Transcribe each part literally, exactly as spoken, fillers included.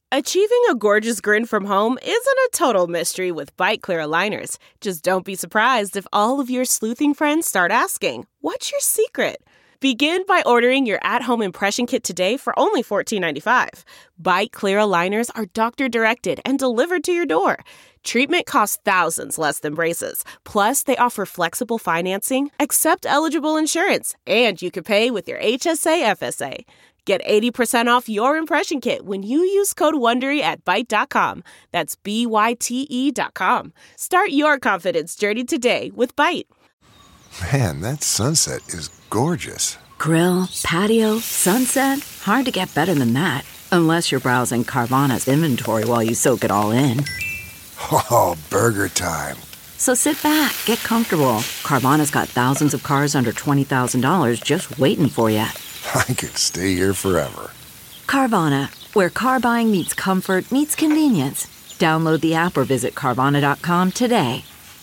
Achieving a gorgeous grin from home isn't a total mystery with Byte Clear aligners. Just don't be surprised if all of your sleuthing friends start asking, "What's your secret?" Begin by ordering your at-home impression kit today for only fourteen ninety-five. Byte Clear aligners are doctor-directed and delivered to your door. Treatment costs thousands less than braces. Plus, they offer flexible financing, accept eligible insurance, and you can pay with your H S A F S A. Get eighty percent off your impression kit when you use code WONDERY at byte dot com. That's B Y T E dot com. Start your confidence journey today with Byte. Man, that sunset is gorgeous. Grill, patio, sunset. Hard to get better than that. Unless you're browsing Carvana's inventory while you soak it all in. Oh, burger time. So sit back, get comfortable. Carvana's got thousands of cars under twenty thousand dollars just waiting for you. I could stay here forever. Carvana, where car buying meets comfort, meets convenience. Download the app or visit Carvana dot com today.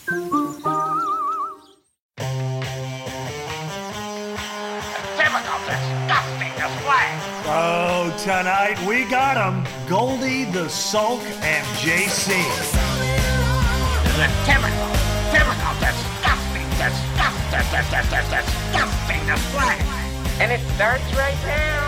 Oh, tonight we got them. Goldie, the Sulk, and J C. The typical, typical, disgusting, disgusting, disgusting, disgusting display. And it starts right now.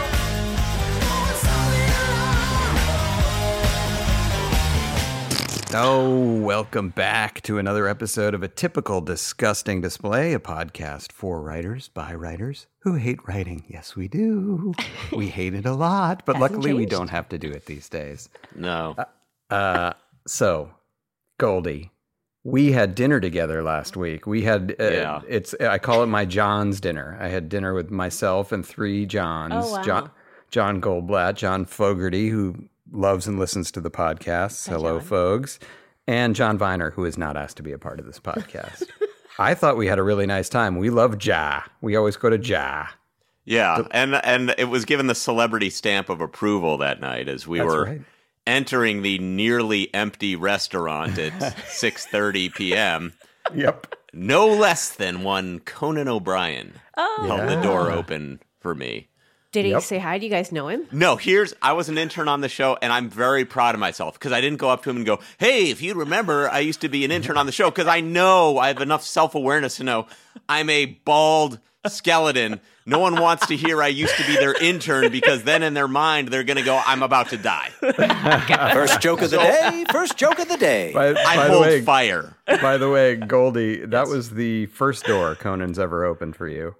Oh, welcome back to another episode of A Typical Disgusting Display, a podcast for writers by writers who hate writing. Yes, we do. We hate it a lot, but luckily changed. We don't have to do it these days. No. Uh, uh, so, Goldie, we had dinner together last week. We had, uh, yeah. it's, I call it my John's dinner. I had dinner with myself and three Johns. Oh, wow. John, John Goldblatt, John Fogarty, who loves and listens to the podcasts. Hi, Hello, John. Fogs. And John Viner, who is not asked to be a part of this podcast. I thought we had a really nice time. We love Ja. We always go to Ja. Yeah, and and it was given the celebrity stamp of approval that night as we That's were right. entering the nearly empty restaurant at six thirty p.m. Yep. No less than one Conan O'Brien Oh. held Yeah. the door open for me. Did he Yep. say hi? Do you guys know him? No, here's, I was an intern on the show, and I'm very proud of myself, because I didn't go up to him and go, hey, if you remember, I used to be an intern on the show, because I know, I have enough self-awareness to know I'm a bald skeleton. No one wants to hear I used to be their intern, because then in their mind, they're going to go, I'm about to die. First joke of the day, first joke of the day. By, I by the hold way, fire. By the way, Goldie, that was the first door Conan's ever opened for you.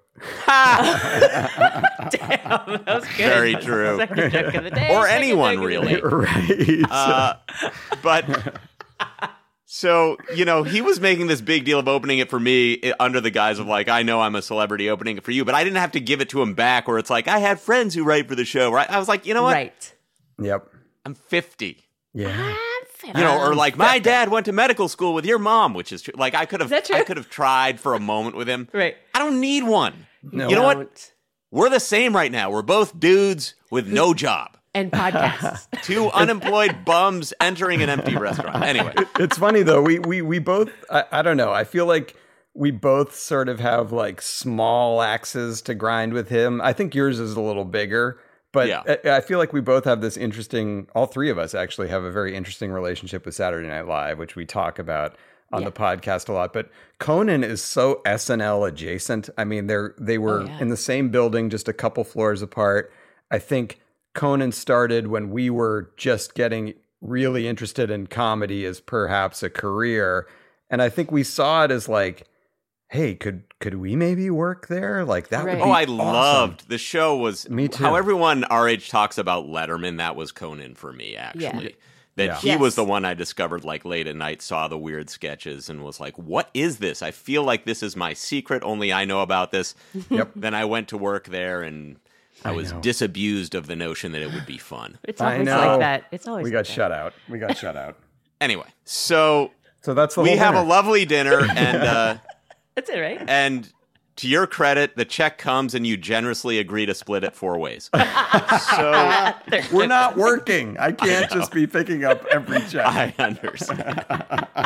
Damn, that was good. Very true. Second joke of the day. Or second anyone, joke of the really. day. Right. Uh, but so, you know, he was making this big deal of opening it for me i- under the guise of like, I know I'm a celebrity opening it for you, but I didn't have to give it to him back where it's like, I had friends who write for the show, right? I was like, you know what? Right. Yep. I'm fifty. Yeah. You know, or like my dad went to medical school with your mom, which is true. Like I could have, Is that true? I could have tried for a moment with him. Right. I don't need one. No. You know what? Don't. We're the same right now. We're both dudes with no job. And podcasts. Two unemployed bums entering an empty restaurant. Anyway. It's funny though. We we we both. I, I don't know. I feel like we both sort of have like small axes to grind with him. I think yours is a little bigger, but Yeah. I, I feel like we both have this interesting. All three of us actually have a very interesting relationship with Saturday Night Live, which we talk about on Yeah. the podcast a lot. But Conan is so S N L adjacent. I mean, they're they were Oh, yeah. in the same building, just a couple floors apart. I think Conan started when we were just getting really interested in comedy as perhaps a career. And I think we saw it as like, hey, could could we maybe work there? Like that Right. would be Oh, I awesome. loved the show. Was Me too. How everyone our age talks about Letterman. That was Conan for me, actually. Yeah. That Yeah. he Yes. was the one I discovered like late at night, saw the weird sketches, and was like, "What is this? I feel like this is my secret. Only I know about this." Yep. Then I went to work there, and I, I was know. disabused of the notion that it would be fun. It's I always know. like that. It's always We got like that. shut out. We got shut out. Anyway, so So that's the we whole have dinner. a lovely dinner, and uh, That's it, right? and to your credit, the check comes, and you generously agree to split it four ways. So. We're not working. I can't just be picking up every check. I understand.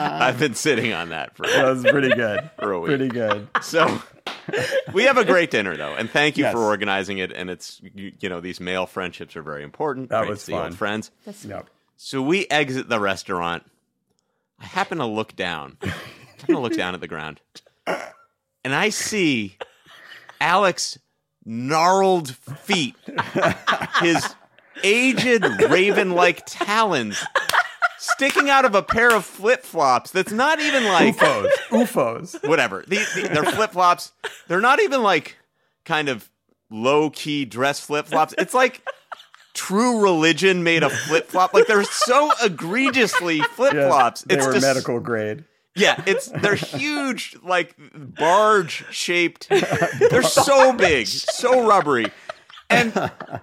I've been sitting on that for, That was pretty good. for a week. Pretty good. So we have a great dinner, though, and thank you Yes. for organizing it. And it's, you, you know, these male friendships are very important. That Great was to see fun. old friends. Yep. So we exit the restaurant. I happen to look down. I happen to look down at the ground. And I see Alex gnarled feet, his aged raven-like talons sticking out of a pair of flip-flops that's not even like... U F Os. U F Os. Whatever. The, the, they're flip-flops. They're not even like kind of low-key dress flip-flops. It's like True Religion made a flip-flop. Like they're so egregiously flip-flops. Yeah, they it's were just, medical grade. Yeah, it's they're huge, like barge-shaped. They're so big, so rubbery. And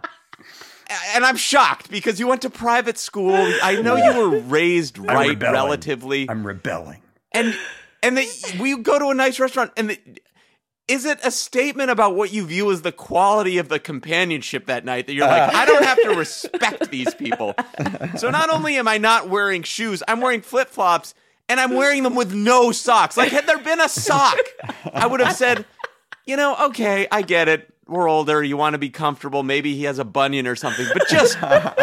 and I'm shocked because you went to private school. I know you were raised right rebelling. relatively. I'm rebelling. And and the, we go to a nice restaurant, and the, is it a statement about what you view as the quality of the companionship that night that you're like, I don't have to respect these people. So not only am I not wearing shoes, I'm wearing flip-flops, and I'm wearing them with no socks. Like, had there been a sock, I would have said, you know, okay, I get it. We're older. You want to be comfortable. Maybe he has a bunion or something. But just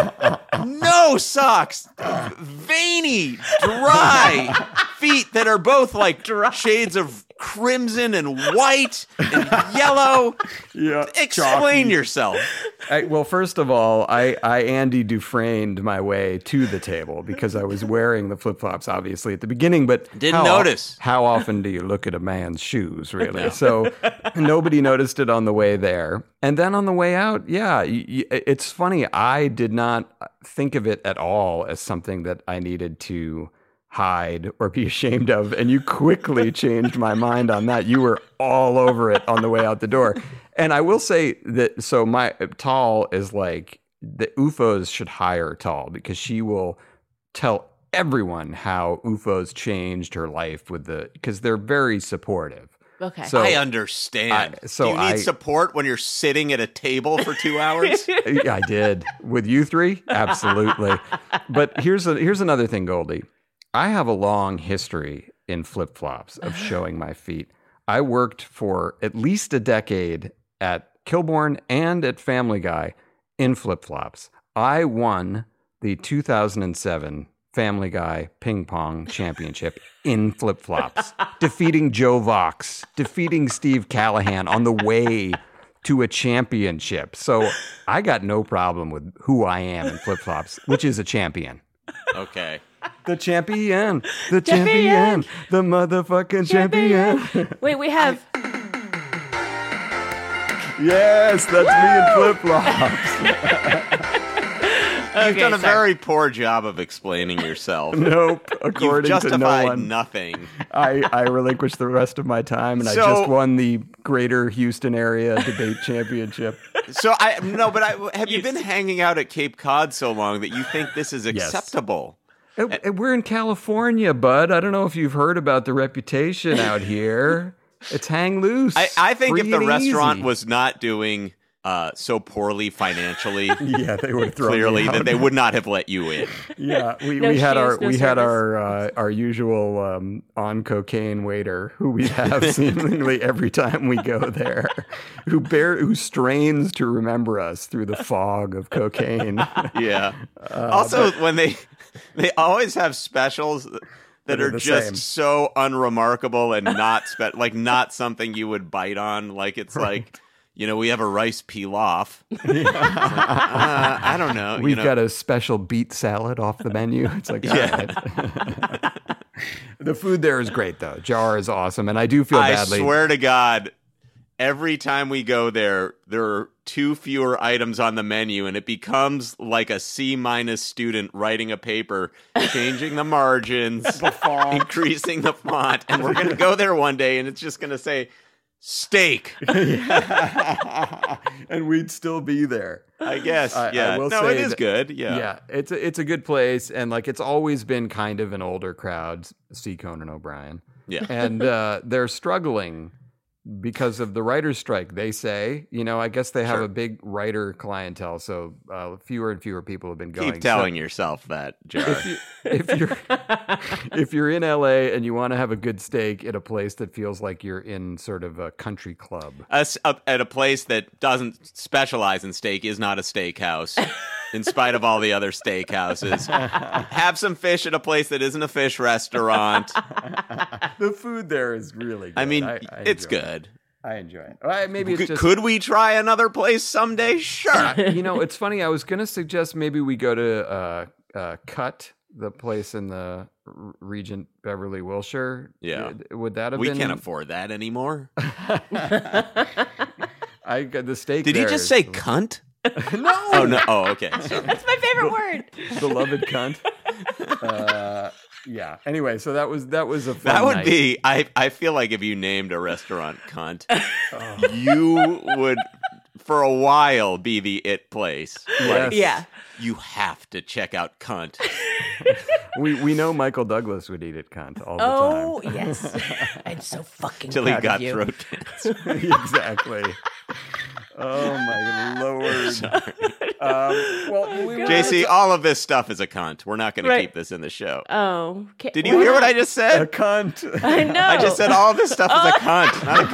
no socks. Veiny, dry feet that are both like shades of crimson and white and yellow. Yeah. Explain yourself. I, well, first of all, I, I Andy Dufresne'd my way to the table because I was wearing the flip-flops, obviously, at the beginning. But Didn't how, notice. How often do you look at a man's shoes, really? So nobody noticed it on the way there. And then on the way out, yeah, y- y- it's funny. I did not think of it at all as something that I needed to hide or be ashamed of. And you quickly changed my mind on that. You were all over it on the way out the door. And I will say that, so my Tall is like, the U F Os should hire Tall because she will tell everyone how U F Os changed her life with the, because they're very supportive. Okay. So, I understand. I- so Do you need I- support when you're sitting at a table for two hours? Yeah, I did. With you three? Absolutely. But here's a, here's another thing, Goldie. I have a long history in flip-flops of showing my feet. I worked for at least a decade at Kilborn and at Family Guy in flip-flops. I won the two thousand seven Family Guy Ping Pong Championship in flip-flops, defeating Joe Vox, defeating Steve Callahan on the way to a championship. So I got no problem with who I am in flip-flops, which is a champion. Okay. The champion, the champion, Champion. the motherfucking champion. Wait, we have. Yes, that's me in flip-flops. You've done a sorry. very poor job of explaining yourself. Nope, You've according to no justified one. nothing. I, I relinquished the rest of my time, and I So- just won the Greater Houston Area Debate Championship. So I no, but I have you been hanging out at Cape Cod so long that you think this is Yes. acceptable? Uh, uh, We're in California, bud. I don't know if you've heard about the reputation out here. It's hang loose. I, I think if free the and restaurant easy. was not doing uh, so poorly financially, yeah, they would have thrown clearly me that out. they would not have let you in. Yeah, we, No we had our shoes, no we had service. our uh, our usual um, on cocaine waiter who we have seemingly every time we go there, who bear who strains to remember us through the fog of cocaine. Yeah. Uh, also, when they they always have specials that That are are the just same. so unremarkable and not spe- like not something you would bite on. Like it's like, you know, we have a rice pilaf. uh, I don't know. We've you know, got a special beet salad off the menu. It's like, all Yeah. right. The food there is great, though. Jar is awesome, and I do feel I badly. swear to God, every time we go there, there are two fewer items on the menu, and it becomes like a C minus student writing a paper, changing the margins, increasing the font, and we're going to go there one day, and it's just going to say steak. And we'd still be there. I guess. I- I yeah. will no, say it is that- good. Yeah. Yeah, it's a, it's a good place, and like it's always been kind of an older crowd. See Conan O'Brien, Yeah. and uh, they're struggling because of the writer's strike. They say, you know, I guess they have Sure. a big writer clientele, so uh, fewer and fewer people have been going. Keep telling so, yourself that, Jar. if, you, if you're if you're in L A and you want to have a good steak at a place that feels like you're in sort of a country club, Us up at a place that doesn't specialize in steak is not a steakhouse. In spite of all the other steakhouses, have some fish at a place that isn't a fish restaurant. the food there is really good. I mean, I, I it's enjoy good. It. I enjoy it. Well, maybe it's C- just Could we try another place someday? Sure. you know, it's funny. I was going to suggest maybe we go to uh, uh, Cut, the place in the R- Regent Beverly Wilshire. Yeah. Would that have We been? can't afford that anymore. I got the steak. Did he there just is say the- cunt? no? Oh, no. Oh, okay. Sorry. That's my favorite word. Beloved cunt. Uh, yeah. Anyway, so that was that was a fun That would night. be, I, I feel like if you named a restaurant cunt, you would, for a while, be the it place. Yes. Yeah. You have to check out cunt. We we know Michael Douglas would eat it cunt all the Oh, yes. I'm so fucking Till he proud got of you. throat cancer. time. exactly. Oh my lord. Um, well, we J C, all of this stuff is a cunt. We're not going Right. to keep this in the show. Oh. Okay. Did you hear what I just a said? cunt. I know. I just said all of this stuff is a cunt, not a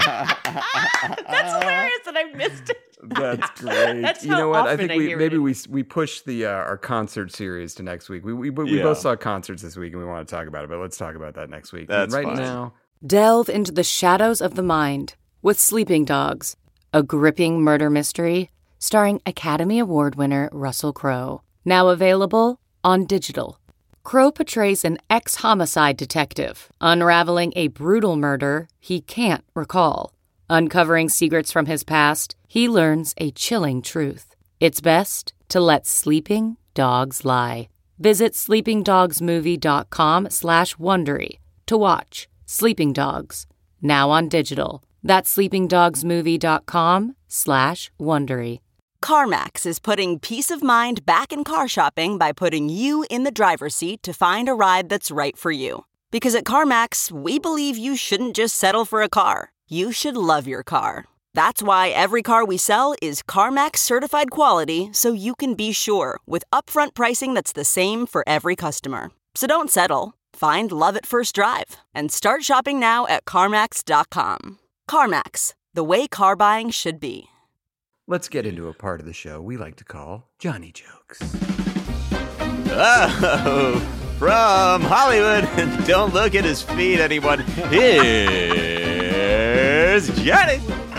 cunt. That's hilarious that I missed it. That's great. That's you how know what? I often think I we hear maybe it. we we push the uh, our concert series to next week. We we, we Yeah. both saw concerts this week and we want to talk about it, but let's talk about that next week. That's right fine. now. Delve into the shadows of the mind with Sleeping Dogs, a gripping murder mystery starring Academy Award winner Russell Crowe. Now available on digital. Crowe portrays an ex-homicide detective unraveling a brutal murder he can't recall. Uncovering secrets from his past, he learns a chilling truth. It's best to let sleeping dogs lie. Visit sleepingdogsmovie.com slash Wondery to watch Sleeping Dogs, now on digital. That's sleepingdogsmovie.com slash Wondery. CarMax is putting peace of mind back in car shopping by putting you in the driver's seat to find a ride that's right for you. Because at CarMax, we believe you shouldn't just settle for a car. You should love your car. That's why every car we sell is CarMax certified quality, so you can be sure with upfront pricing that's the same for every customer. So don't settle. Find love at first drive and start shopping now at CarMax dot com. CarMax, the way car buying should be. Let's get into a part of the show we like to call Johnny Jokes. Oh, from Hollywood, don't look at his feet, anyone. Here's Johnny.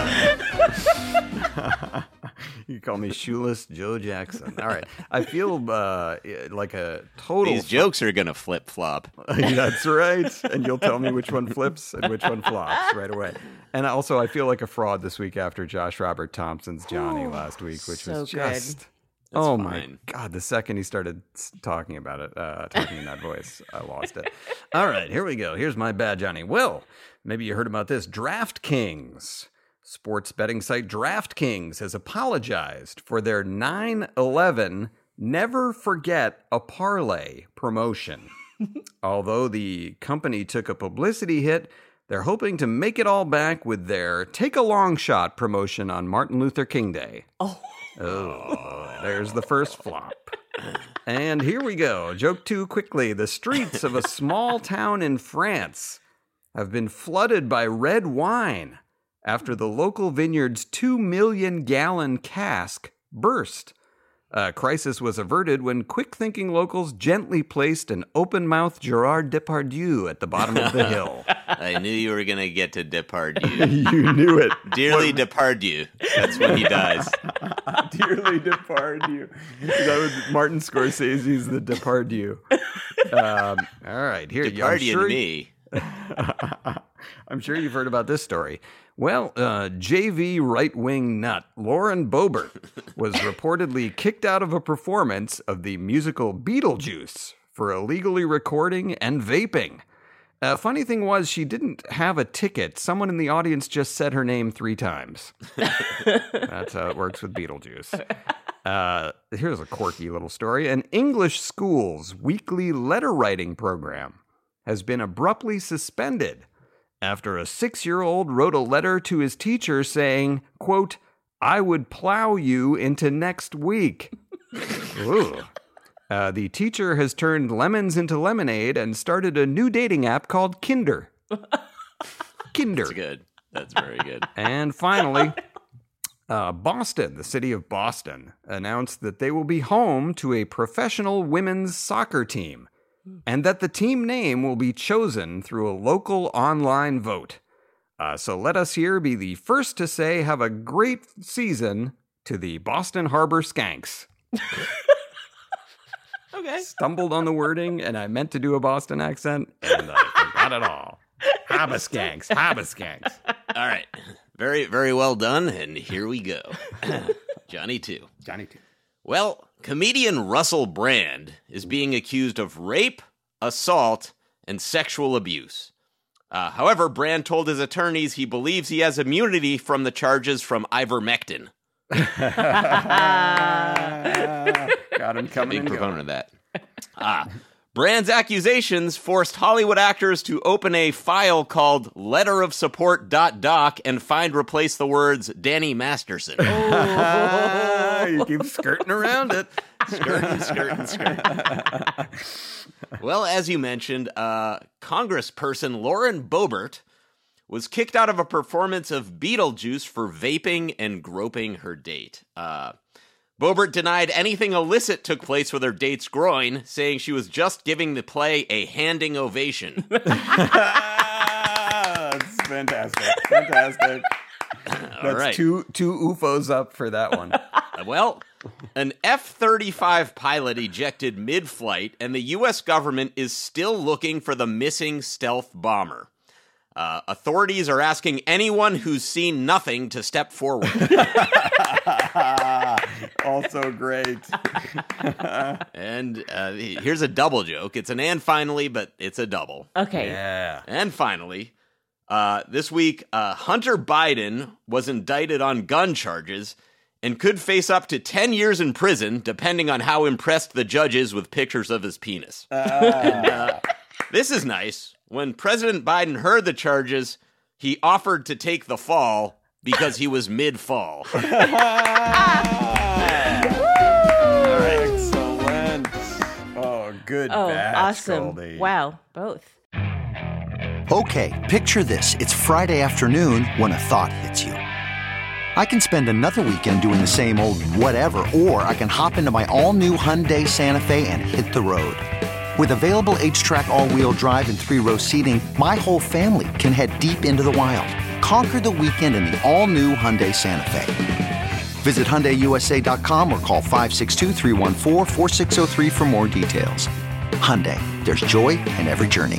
You call me Shoeless Joe Jackson. All right. I feel uh, like a total... These jokes are going to flip-flop. That's right. And you'll tell me which one flips and which one flops right away. And also, I feel like a fraud this week after Josh Robert Thompson's Johnny last week, which so was good. just... oh, my fine. God. The second he started s- talking about it, uh, talking in that voice, I lost it. All right. Here we go. Here's my bad Johnny. Well, maybe you heard about this. DraftKings. Sports betting site DraftKings has apologized for their nine eleven Never Forget a Parlay promotion. Although the company took a publicity hit, they're hoping to make it all back with their Take a Long Shot promotion on Martin Luther King Day. Oh. Oh, there's the first flop. And here we go. Joke two quickly. The streets of a small town in France have been flooded by red wine after the local vineyard's two million gallon cask burst. A crisis was averted when quick-thinking locals gently placed an open-mouthed Gerard Depardieu at the bottom of the hill. I knew you were going to get to Depardieu. You knew it. Dearly Depardieu. That's when he dies. Dearly Depardieu. That was Martin Scorsese's The Depardieu. Um, all right, here. I'm Depardieu sure, me. I'm sure you've heard about this story. Well, uh, J V right-wing nut Lauren Boebert was reportedly kicked out of a performance of the musical Beetlejuice for illegally recording and vaping. Uh, funny thing was, she didn't have a ticket. Someone in the audience just said her name three times. That's how it works with Beetlejuice. Uh, here's a quirky little story. An English school's weekly letter writing program has been abruptly suspended after a six-year-old wrote a letter to his teacher saying, quote, I would plow you into next week. Ooh. Uh, the teacher has turned lemons into lemonade and started a new dating app called Kinder. Kinder. That's good. That's very good. And finally, uh, Boston, the city of Boston, announced that they will be home to a professional women's soccer team and that the team name will be chosen through a local online vote. Uh, so let us here be the first to say have a great season to the Boston Harbor Skanks. Okay. Stumbled on the wording, and I meant to do a Boston accent, and I forgot it all. Habaskanks, Habaskanks. All right. Very, very well done, and here we go. Johnny two. Johnny two. Well, comedian Russell Brand is being accused of rape, assault, and sexual abuse. Uh, however, Brand told his attorneys he believes he has immunity from the charges from ivermectin. Got him coming. Big proponent of that. Ah, Brand's accusations forced Hollywood actors to open a file called letter of support dot doc and find replace the words Danny Masterson. Oh. You keep skirting around it. Skirting, skirting, skirting. Well, as you mentioned, uh, Congressperson Lauren Boebert was kicked out of a performance of Beetlejuice for vaping and groping her date. Uh, Boebert denied anything illicit took place with her date's groin, saying she was just giving the play a handing ovation. That's fantastic. Fantastic. That's All right. two two U F Os up for that one. Well, an F thirty-five pilot ejected mid-flight, and the U S government is still looking for the missing stealth bomber. Uh, authorities are asking anyone who's seen nothing to step forward. Also great. And uh, here's a double joke. It's an and finally, but it's a double. Okay. Yeah. And finally, uh, this week, uh, Hunter Biden was indicted on gun charges and could face up to ten years in prison, depending on how impressed the judge is with pictures of his penis. Uh. And, uh, this is nice. When President Biden heard the charges, he offered to take the fall because he was mid-fall. All right. Excellent. Oh, good Oh, batch, awesome. Goldie. Wow, both. Okay, picture this. It's Friday afternoon when a thought hits you. I can spend another weekend doing the same old whatever, or I can hop into my all-new Hyundai Santa Fe and hit the road. With available H-Track all-wheel drive and three-row seating, my whole family can head deep into the wild. Conquer the weekend in the all-new Hyundai Santa Fe. Visit Hyundai U S A dot com or call five six two, three one four, four six zero three for more details. Hyundai, there's joy in every journey.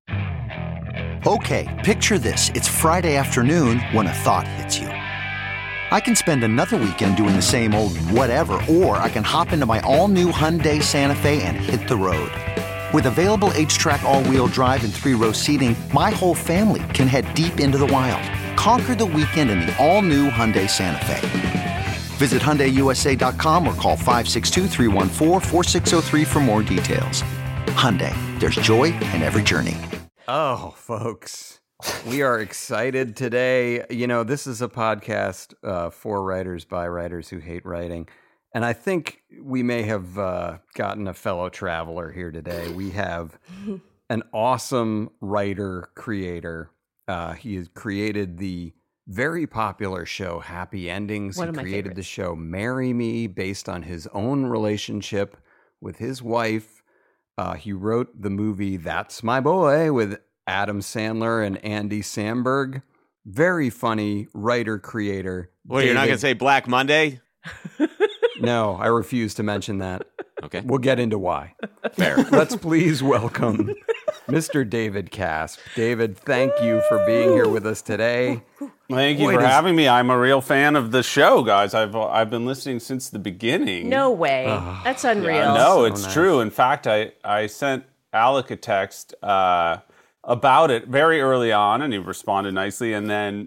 Okay, picture this. It's Friday afternoon when a thought hits you. I can spend another weekend doing the same old whatever, or I can hop into my all-new Hyundai Santa Fe and hit the road. With available H-Track all-wheel drive and three-row seating, my whole family can head deep into the wild. Conquer the weekend in the all-new Hyundai Santa Fe. Visit Hyundai U S A dot com or call five six two, three one four, four six zero three for more details. Hyundai, there's joy in every journey. Oh, folks, we are excited today. You know, this is a podcast uh, for writers by writers who hate writing. And I think we may have uh, gotten a fellow traveler here today. We have an awesome writer, creator. Uh, he has created the very popular show Happy Endings. One he of my created favorites. the show Marry Me based on his own relationship with his wife. Uh, he wrote the movie That's My Boy with Adam Sandler and Andy Samberg. Very funny writer, creator. Well, you're not David- going to say Black Monday? No, I refuse to mention that. Okay. We'll get into why. Fair. Let's please welcome Mister David Casp. David, thank you for being here with us today. Thank you Boy, for does- having me. I'm a real fan of the show, guys. I've I've been listening since the beginning. No way. That's unreal. No, So it's nice. true. In fact, I, I sent Alec a text uh, about it very early on, and he responded nicely. And then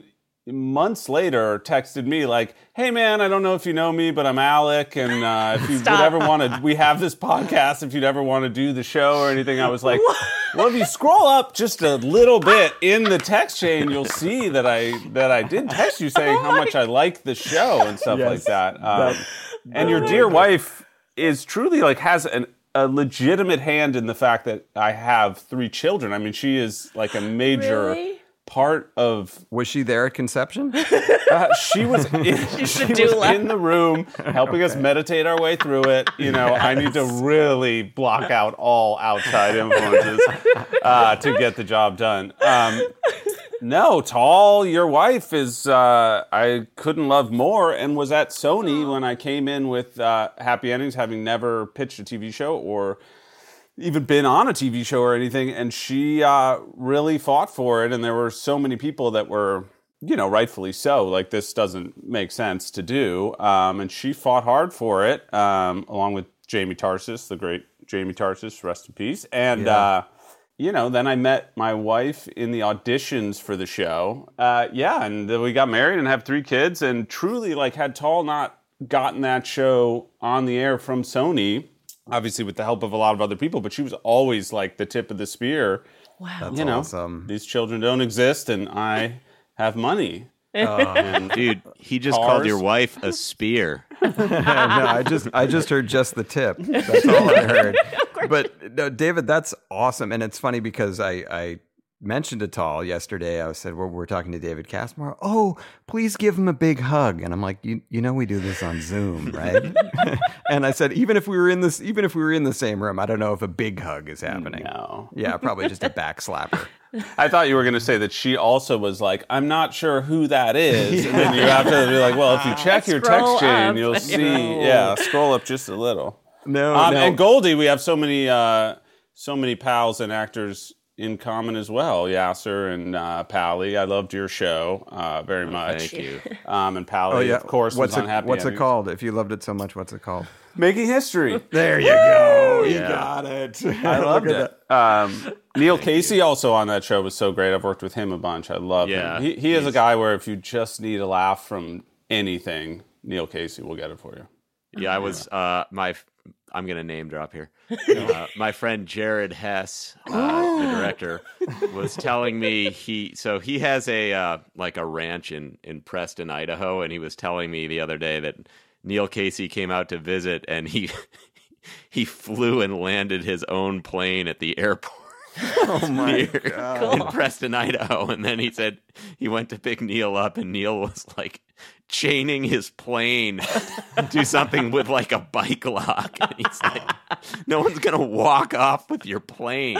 months later texted me like, hey man, I don't know if you know me, but I'm Alec, and uh, if you would ever want to, we have this podcast, if you'd ever want to do the show or anything. I was like, well, if you scroll up just a little bit in the text chain, you'll see that I that I did text you saying how much I like the show and stuff yes. like that. Um, that and your dear wife is truly like has an a legitimate hand in the fact that I have three children. I mean, she is like a major really? part of... Was she there at conception? Uh, she was, in, she was in the room helping okay. us meditate our way through it. You know, yes. I need to really block out all outside influences uh, to get the job done. Um, no, Tall, your wife is, uh, I couldn't love more, and was at Sony when I came in with uh, Happy Endings, having never pitched a T V show or even been on a T V show or anything, and she uh, really fought for it, and there were so many people that were, you know, rightfully so, like, this doesn't make sense to do, um, and she fought hard for it, um, along with Jamie Tarsis, the great Jamie Tarsis, rest in peace, and, yeah. uh, you know, then I met my wife in the auditions for the show, uh, yeah, and then we got married and have three kids, and truly, like, had Tall not gotten that show on the air from Sony, obviously with the help of a lot of other people, but she was always like the tip of the spear. Wow. That's you know, awesome. These children don't exist and I have money. Uh, and dude, he just cars. called your wife a spear. no, I just I just heard just the tip. That's all I heard. But no, David, that's awesome. And it's funny because I, I mentioned to Tall yesterday. I said, well, we're talking to David Casimir. Oh, please give him a big hug. And I'm like, you you know we do this on Zoom, right? And I said, even if we were in this, even if we were in the same room, I don't know if a big hug is happening. No. Yeah, probably just a back slapper. I thought you were going to say that she also was like, I'm not sure who that is. And then you have to be like, well, if you check your text chain, you'll see. No. Yeah, scroll up just a little. No, um, no. And Goldie, we have so many, uh, so many pals and actors in common as well. Yasser and uh, Pally. I loved your show uh, very oh, much. Thank you. Um, and Pally, oh, yeah. of course, what's was it, on Happy What's Endings. it called? If you loved it so much, what's it called? Making History. There you go. You yeah. got it. I loved it. Um, Neil Casey you. also on that show was so great. I've worked with him a bunch. I love yeah, him. He, he is a guy where if you just need a laugh from anything, Neil Casey will get it for you. Yeah, I was, uh, my, I'm going to name drop here. Uh, my friend Jared Hess, uh, the director, was telling me he, so he has a, uh, like a ranch in, in Preston, Idaho. And he was telling me the other day that Neil Casey came out to visit and he, he flew and landed his own plane at the airport. Oh my near, God. In Preston, Idaho. And then he said he went to pick Neil up and Neil was like chaining his plane to something with like a bike lock. And he's like, no one's going to walk off with your plane.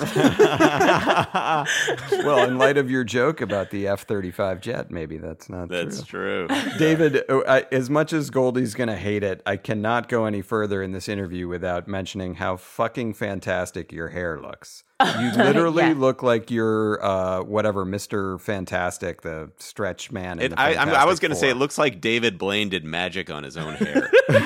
Well, in light of your joke about the F thirty-five jet, maybe that's not that's true. That's true. David, I, as much as Goldie's going to hate it, I cannot go any further in this interview without mentioning how fucking fantastic your hair looks. You literally yeah. look like you're uh, whatever, Mister Fantastic, the stretch man. In it, the I, Fantastic I was going to say, Four. it looks like David Blaine did magic on his own hair.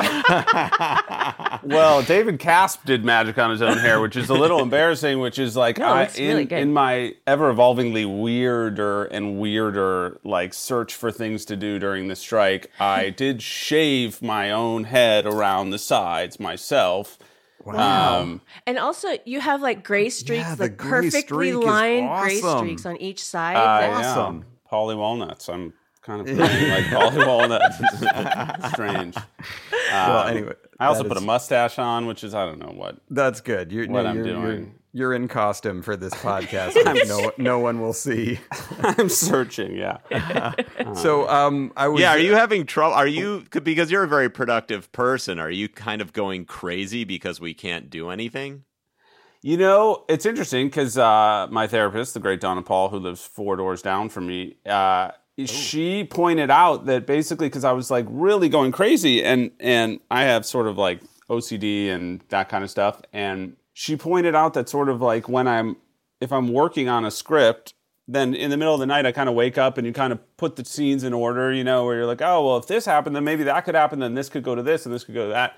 Well, David Casp did magic on his own hair, which is a little embarrassing, which is like, no, I, in, really in my ever-evolvingly weirder and weirder like search for things to do during the strike, I did shave my own head around the sides myself. Wow. Um, and also, you have like gray streaks, yeah, like gray perfectly streak lined awesome. gray streaks on each side. uh, That's awesome. Yeah. Polly Walnuts. I'm kind of pretty like Polly Walnuts. It's strange. Um, well, anyway. I also is, put a mustache on, which is, I don't know what. That's good. You're, what no, I'm you're, doing. You're, you're in costume for this podcast, which no, no one will see. I'm searching, yeah. So, um, I was. Yeah, are you having trouble? Are you, because you're a very productive person, are you kind of going crazy because we can't do anything? You know, it's interesting because uh, my therapist, the great Donna Paul, who lives four doors down from me, uh, she pointed out that basically because I was like really going crazy and, and I have sort of like O C D and that kind of stuff. And she pointed out that sort of like when I'm, if I'm working on a script, then in the middle of the night, I kind of wake up and you kind of put the scenes in order, you know, where you're like, oh, well, if this happened, then maybe that could happen. Then this could go to this and this could go to that.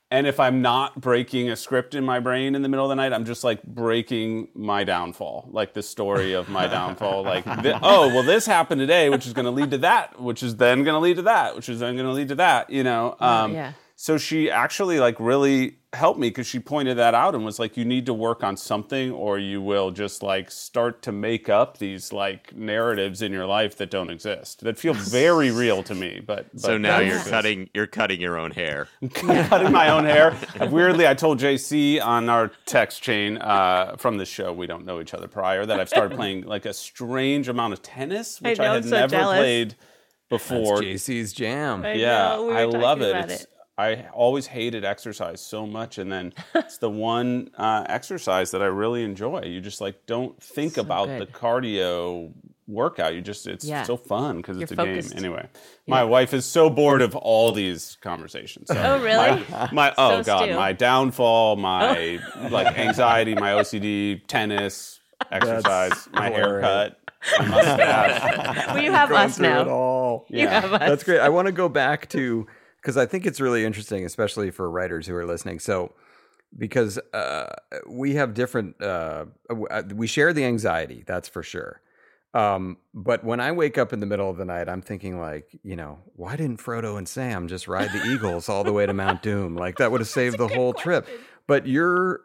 And if I'm not breaking a script in my brain in the middle of the night, I'm just like breaking my downfall, like the story of my downfall. Like, th- oh, well, this happened today, which is going to lead to that, which is then going to lead to that, which is then going to lead to that, you know? Um, yeah. So she actually like really helped me because she pointed that out and was like, you need to work on something or you will just like start to make up these like narratives in your life that don't exist, that feel very real to me. But, but so now you're exist. cutting you're cutting your own hair. Cutting my own hair. Weirdly, I told J C on our text chain uh, from the show, we don't know each other prior, that I've started playing like a strange amount of tennis, which I, know, I had so never jealous. played before. That's J C's jam. I yeah, know, we I love it. About It's, it. I always hated exercise so much, and then it's the one uh, exercise that I really enjoy. You just like don't think So about good. the cardio workout. You just it's Yeah. so fun because it's You're a focused. game. Anyway, Yeah. my wife is so bored of all these conversations. So Oh, really? My, my oh So god, Stu. my downfall, my like anxiety, my O C D, tennis, exercise, my hilarious. haircut. My mustache. Well, you have Going us through now. it all. You Yeah. have us. That's great. I want to go back to, because I think it's really interesting, especially for writers who are listening. So, because uh, we have different, uh, we share the anxiety, that's for sure. Um, but when I wake up in the middle of the night, I'm thinking like, you know, why didn't Frodo and Sam just ride the Eagles all the way to Mount Doom? Like that would have saved the whole trip. But you're,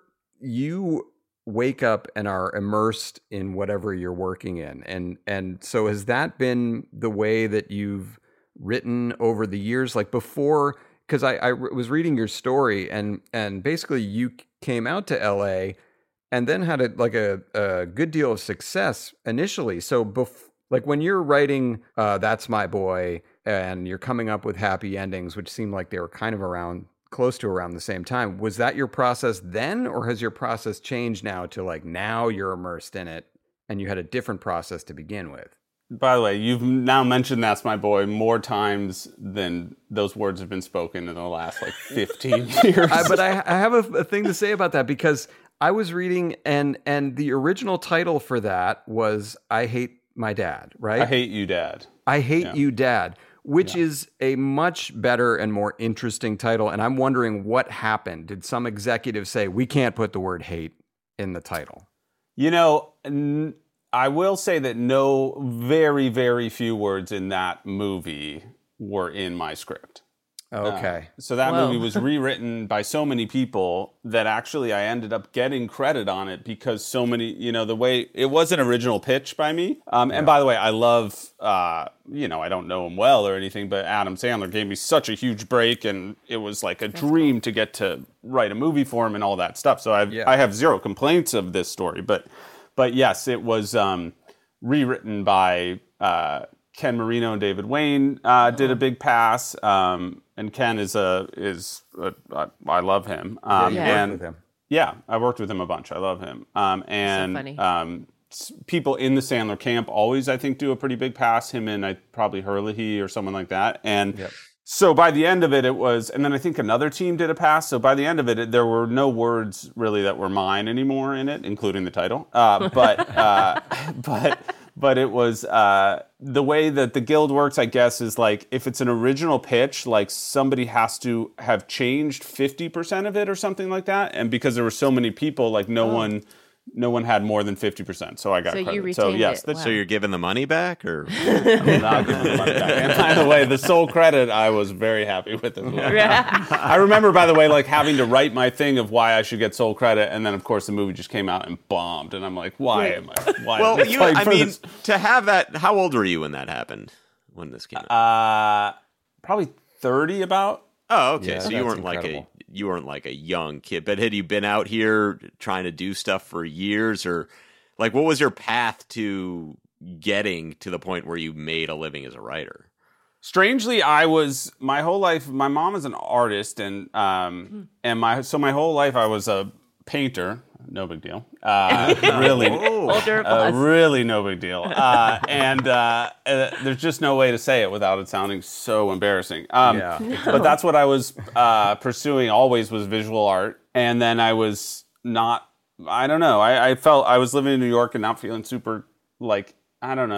you wake up and are immersed in whatever you're working in. And, and so has that been the way that you've written over the years? Like before, because I, I was reading your story and, and basically you came out to L A and then had a, like a, a good deal of success initially. So bef- like when you're writing uh, That's My Boy and you're coming up with happy endings, which seemed like they were kind of around close to around the same time, was that your process then, or has your process changed now to like now you're immersed in it and you had a different process to begin with? By the way, you've now mentioned That's My Boy more times than those words have been spoken in the last like fifteen years. I, but I, I have a, a thing to say about that because I was reading and and the original title for that was I Hate My Dad, right? I Hate You, Dad. I Hate Yeah. You, Dad, which Yeah. is a much better and more interesting title. And I'm wondering what happened. Did some executive say, we can't put the word hate in the title? You know, n- I will say that no, very, very few words in that movie were in my script. Okay. Uh, so that Whoa. movie was rewritten by so many people that actually I ended up getting credit on it because so many, you know, the way it was an original pitch by me. Um, and by the way, I love, uh, you know, I don't know him well or anything, but Adam Sandler gave me such a huge break and it was like a dream to get to write a movie for him and all that stuff. So I've, Yeah. I have zero complaints of this story, but, but yes, it was um, rewritten by uh, Ken Marino and David Wayne uh, did a big pass. Um, and Ken is a is a, I, I love him. Um, Yeah, you worked and with him. Yeah, I worked with him a bunch. I love him. Um, and funny. um, s- people in the Sandler camp always, I think, do a pretty big pass. Him and I probably Herlihy or someone like that. And Yep. so by the end of it, it was, and then I think another team did a pass. So by the end of it, it there were no words really that were mine anymore in it, including the title. Uh, but uh, but. But it was uh, the way that the guild works, I guess, is like if it's an original pitch, like somebody has to have changed fifty percent of it or something like that. And because there were so many people, like no Oh. one no one had more than fifty percent. So I got So you credit. retained yes, it. that's Wow. So you're giving the money back, or I'm not giving the money back. And by the way, the sole credit I was very happy with as well. I remember, by the way, like having to write my thing of why I should get sole credit, and then of course the movie just came out and bombed, and I'm like, why am I? Why am well, I you, fighting I for mean, this? to have that. How old were you when that happened? When this came out? Uh, probably thirty about. Oh, okay. Yeah, so you that's weren't like incredible. a you weren't like a young kid, but had you been out here trying to do stuff for years, or like what was your path to getting to the point where you made a living as a writer? Strangely, I was my whole life. My mom is an artist, and um, and my so my whole life I was a painter. No big deal. Uh, really, Older uh, applause. really no big deal. Uh, and uh, uh, there's just no way to say it without it sounding so embarrassing. Um, Yeah. But that's what I was uh, pursuing. Always was visual art, and then I was not. I don't know. I, I felt I was living in New York and not feeling super like I don't know.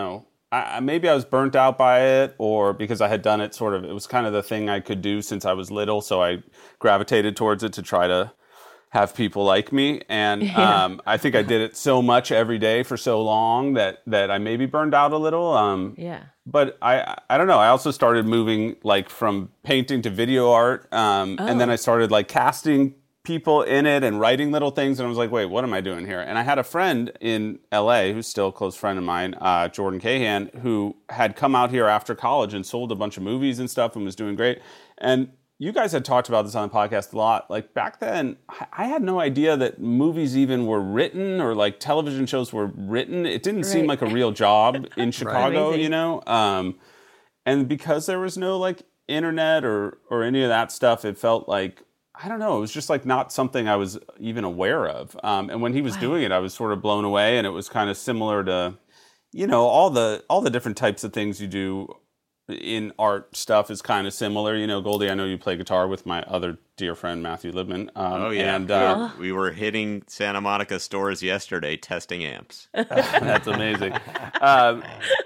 I, maybe I was burnt out by it, or because I had done it sort of, it was kind of the thing I could do since I was little, so I gravitated towards it to try to have people like me. And Yeah. um, I think I did it so much every day for so long that, that I maybe burned out a little. Um, Yeah. But I, I don't know. I also started moving like from painting to video art. Um, And then Oh. I started like casting people in it and writing little things. And I was like, wait, what am I doing here? And I had a friend in L A who's still a close friend of mine, uh, Jordan Cahan, who had come out here after college and sold a bunch of movies and stuff and was doing great. And you guys had talked about this on the podcast a lot. Like back then, I- I had no idea that movies even were written or like television shows were written. It didn't seem Right. like a real job in Chicago, Amazing. you know? Um, and because there was no like internet or, or any of that stuff, it felt like, I don't know, it was just like not something I was even aware of. Um, and when he was doing it, I was sort of blown away, and it was kind of similar to, you know, all the all the different types of things you do in art stuff is kind of similar. You know, Goldie, I know you play guitar with my other dear friend, Matthew Libman. Um, Oh, yeah. And, uh, we were hitting Santa Monica stores yesterday testing amps. That's amazing. Um,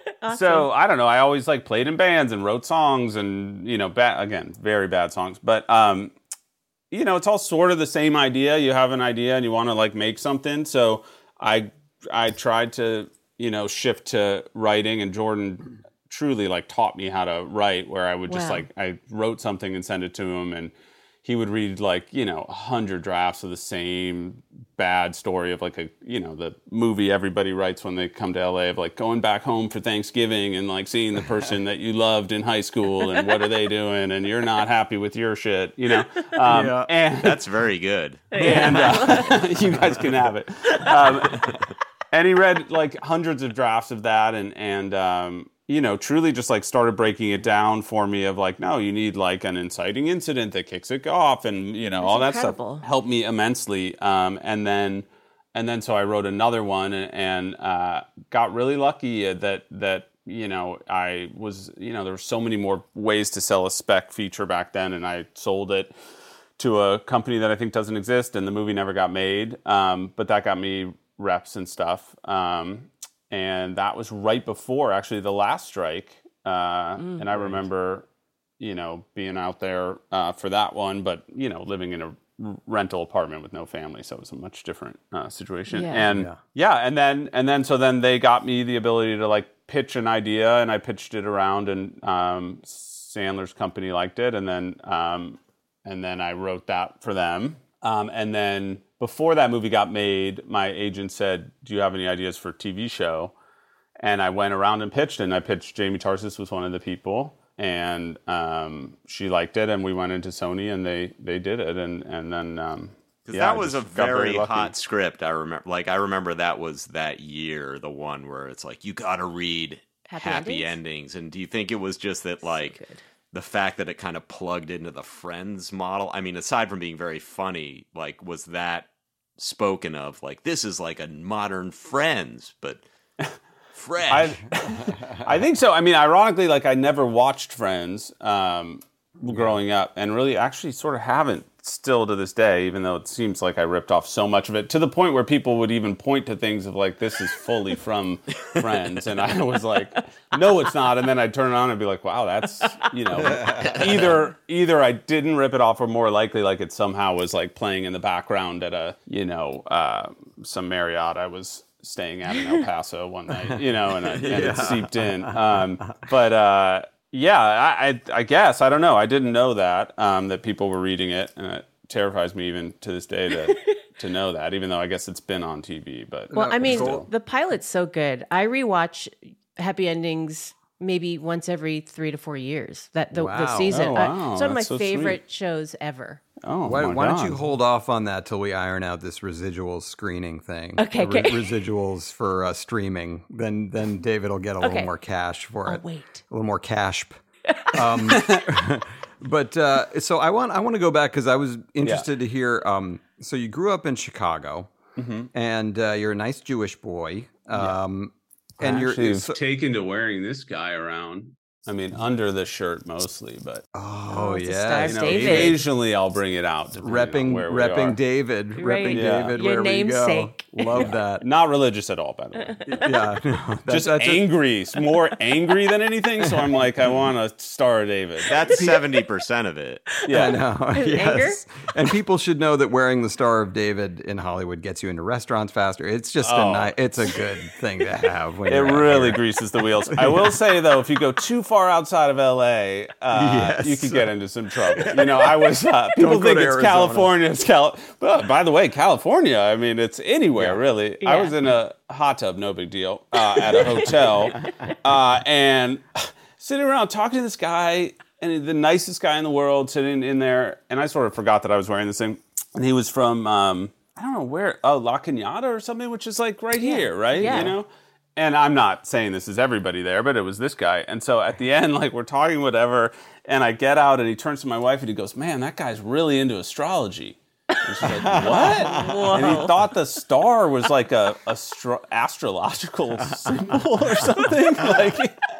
So I don't know. I always like played in bands and wrote songs, and you know, ba- again, very bad songs. But um, you know, it's all sort of the same idea. You have an idea and you want to like make something. So I I tried to you know shift to writing, and Jordan truly like taught me how to write. Where I would just Wow. like I wrote something and send it to him, and he would read like, you know, a hundred drafts of the same bad story of like a, you know, the movie everybody writes when they come to L A of like going back home for Thanksgiving and like seeing the person that you loved in high school and what are they doing and you're not happy with your shit, you know? Um, Yeah. And That's very good. and uh, you guys can have it. Um, and he read like hundreds of drafts of that, and and um, you know, truly just like started breaking it down for me of like, no, you need like an inciting incident that kicks it off, and you know, That's all that incredible. stuff helped me immensely. Um, and then and then so I wrote another one, and, and uh, got really lucky that that. You know, I was, you know, there were so many more ways to sell a spec feature back then, and I sold it to a company that I think doesn't exist, and the movie never got made. Um, but that got me reps and stuff. Um, and that was right before actually the last strike. Uh, Mm, and I remember, you know, being out there uh, for that one, but, you know, living in a rental apartment with no family, so it was a much different uh, situation. Yeah. And Yeah. yeah, and then and then so then they got me the ability to like pitch an idea, and I pitched it around, and um, Sandler's company liked it, and then um, and then I wrote that for them. Um, and then before that movie got made, my agent said, "Do you have any ideas for a T V show?" And I went around and pitched, and I pitched Jamie Tarsis was one of the people. And um, she liked it, and we went into Sony, and they, they did it, and and then um, Because yeah, that was a just got very lucky. hot script. I remember, like I remember that was that year, the one where it's like you got to read Happy happy, endings? endings. And do you think it was just that, like, good. the fact that it kind of plugged into the Friends model? I mean, aside from being very funny, like, was that spoken of? Like, this is like a modern Friends, but fresh. I, I think so. I mean, ironically, like I never watched Friends um, growing up, and really actually sort of haven't still to this day, even though it seems like I ripped off so much of it, to the point where people would even point to things of like, this is fully from Friends. And I was like, no, it's not. And then I'd turn it on and be like, wow, that's, you know, either either I didn't rip it off, or more likely like it somehow was like playing in the background at a, you know, uh, some Marriott I was staying at in El Paso one night, you know, and, I, and it seeped in. Um, but uh, yeah, I, I, I guess, I don't know. I didn't know that, um, that people were reading it, and it terrifies me even to this day to to know that, even though I guess it's been on T V. But Well, I mean, still. the pilot's so good. I rewatch Happy Endings maybe once every three to four years. That the, the Wow. season. Oh, Uh, wow. it's one of my That's so favorite shows ever. Oh, Why, my why don't God. you hold off on that till we iron out this residual screening thing? Okay, The okay. residuals for uh, streaming. Then then David will get a little Okay. more cash for I'll it. wait. A little more cash. Um, but uh, so I want I want to go back because I was interested to hear. Um, so you grew up in Chicago, Mm-hmm. and uh, you're a nice Jewish boy. Um, and Actually, you're I've so- taken to wearing this guy around. I mean, under the shirt mostly, but oh it's a yeah, Star you know, David. occasionally I'll bring it out. depending on repping where we repping are. David, Right. repping Yeah. David. Your where we go. namesake. Love that. Not religious at all, by the way. Yeah, no, just that's angry. It's more angry than anything. So I'm like, I want a Star of David. That's seventy percent of it. Yeah, I know. Yes. And people should know that wearing the Star of David in Hollywood gets you into restaurants faster. It's just Oh. a ni- it's a good thing to have. When It you're out really here. greases the wheels. I will say though, if you go too far outside of L A, uh, Yes. you could get into some trouble. You know, I was. Uh, people Don't go think to it's Arizona. California. It's Cal. Well, by the way, California. I mean, it's anywhere really. I Yeah. was in a hot tub, no big deal, uh, at a hotel, uh, and sitting around talking to this guy, and the nicest guy in the world, sitting in there, and I sort of forgot that I was wearing this thing, and he was from um, I don't know where, oh, La Cañada or something, which is like right here, right? Yeah. You know. And I'm not saying this is everybody there, but it was this guy. And so at the end, like we're talking whatever, and I get out and he turns to my wife and he goes, "Man, that guy's really into astrology." And she's like, "What?" And he thought the star was like a, a stro- astrological symbol or something. Like,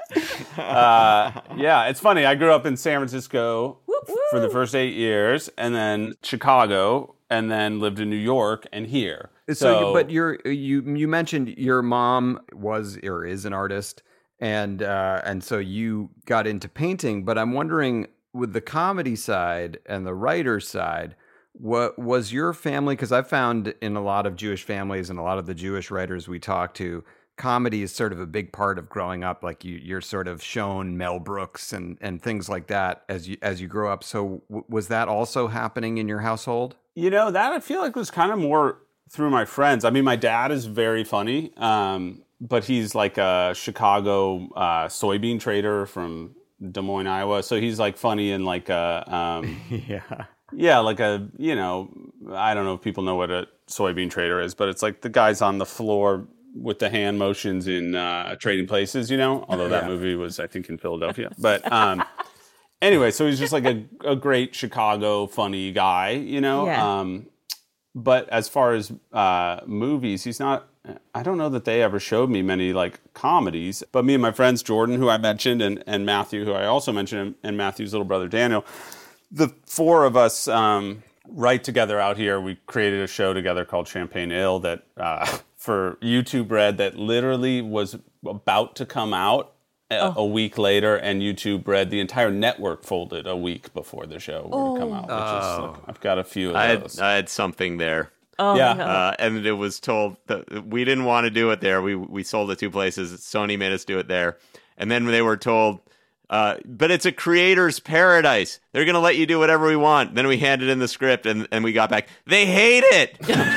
uh, yeah, it's funny. I grew up in San Francisco for the first eight years, and then Chicago, and then lived in New York and here. So, So, you- but you're you you mentioned your mom was or is an artist, and uh, and so you got into painting. But I'm wondering, with the comedy side and the writer side, what was your family? Because I've found in a lot of Jewish families and a lot of the Jewish writers we talk to, comedy is sort of a big part of growing up. Like you, you're sort of shown Mel Brooks and and things like that as you as you grow up. So w- was that also happening in your household? You know, that I feel like was kind of more through my friends. I mean, my dad is very funny, um, but he's like a Chicago uh, soybean trader from Des Moines, Iowa. So he's like funny and like a, um, Yeah. yeah, like a, you know, I don't know if people know what a soybean trader is, but it's like the guys on the floor with the hand motions in uh, Trading Places, you know, although that Yeah. movie was, I think, in Philadelphia. But um, anyway, so he's just like a, a great Chicago funny guy, you know. Yeah. Um, but as far as uh, movies, he's not, I don't know that they ever showed me many like comedies. But me and my friends, Jordan, who I mentioned, and, and Matthew, who I also mentioned, and, and Matthew's little brother, Daniel, the four of us um, write together out here. We created a show together called Champagne Ale that uh, for YouTube Red that literally was about to come out a, Oh. a week later, and YouTube Red, the entire network folded a week before the show would come out. Which is, like, I've got a few of I had, those. I had something there. Oh, Yeah. no. Uh, and it was told that we didn't want to do it there. We we sold it two places. Sony made us do it there. And then they were told, uh, but it's a creator's paradise. They're going to let you do whatever we want. Then we handed in the script and, and we got back. They hate it.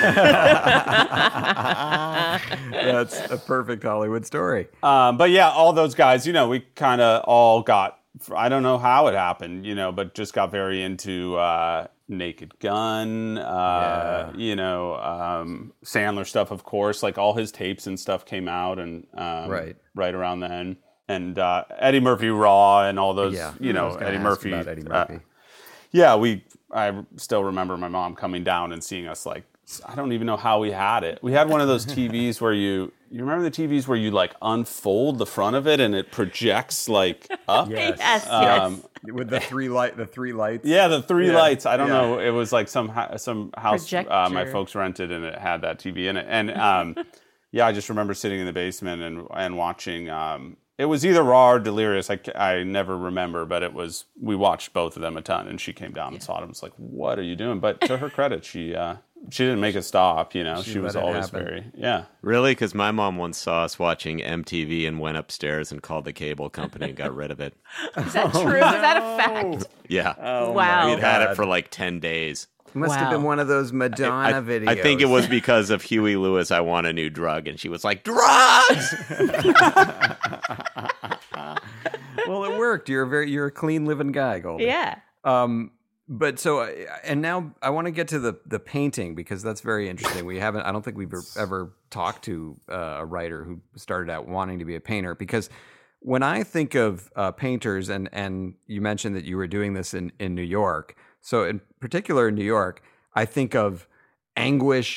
That's a perfect Hollywood story. Um, but yeah, all those guys, you know, we kind of all got, I don't know how it happened, you know, but just got very into uh, Naked Gun, uh, Yeah. you know, um, Sandler stuff, of course. Like all his tapes and stuff came out and um, Right. right around then. And uh, Eddie Murphy Raw and all those, Yeah. you I know, was gonna Eddie ask Murphy. about Eddie uh, Murphy. yeah, we. I still remember my mom coming down and seeing us. Like, I don't even know how we had it. We had one of those T Vs where you, you remember the T Vs where you like unfold the front of it and it projects like up. Yes. Yes, Um, With the three light, the three lights. Yeah, the three Yeah. lights. I don't Yeah. know. It was like some ha- some house uh, my Projector. folks rented, and it had that T V in it. And um, yeah, I just remember sitting in the basement and and watching. Um, it was either Raw or Delirious. I, ca- I never remember, but it was. We watched both of them a ton, and she came down and saw it and was like, "What are you doing?" But to her credit, she uh, she didn't make it stop. You know, She she, was let it always happen. very yeah. Really? Because my mom once saw us watching M T V and went upstairs and called the cable company and got rid of it. Is that true? Is that a fact? Yeah. Wow. We'd had it God. for like ten days. Must have Wow. been one of those Madonna I, videos. I think it was because of Huey Lewis, I Want a New Drug. And she was like, drugs! Well, it worked. You're a very, you're a clean living guy, Goldie. Yeah. Um, but so, uh, and now I want to get to the the painting because that's very interesting. We haven't, I don't think we've ever talked to uh, a writer who started out wanting to be a painter. Because when I think of uh, painters, and and you mentioned that you were doing this in in New York. So in particular in New York, I think of anguish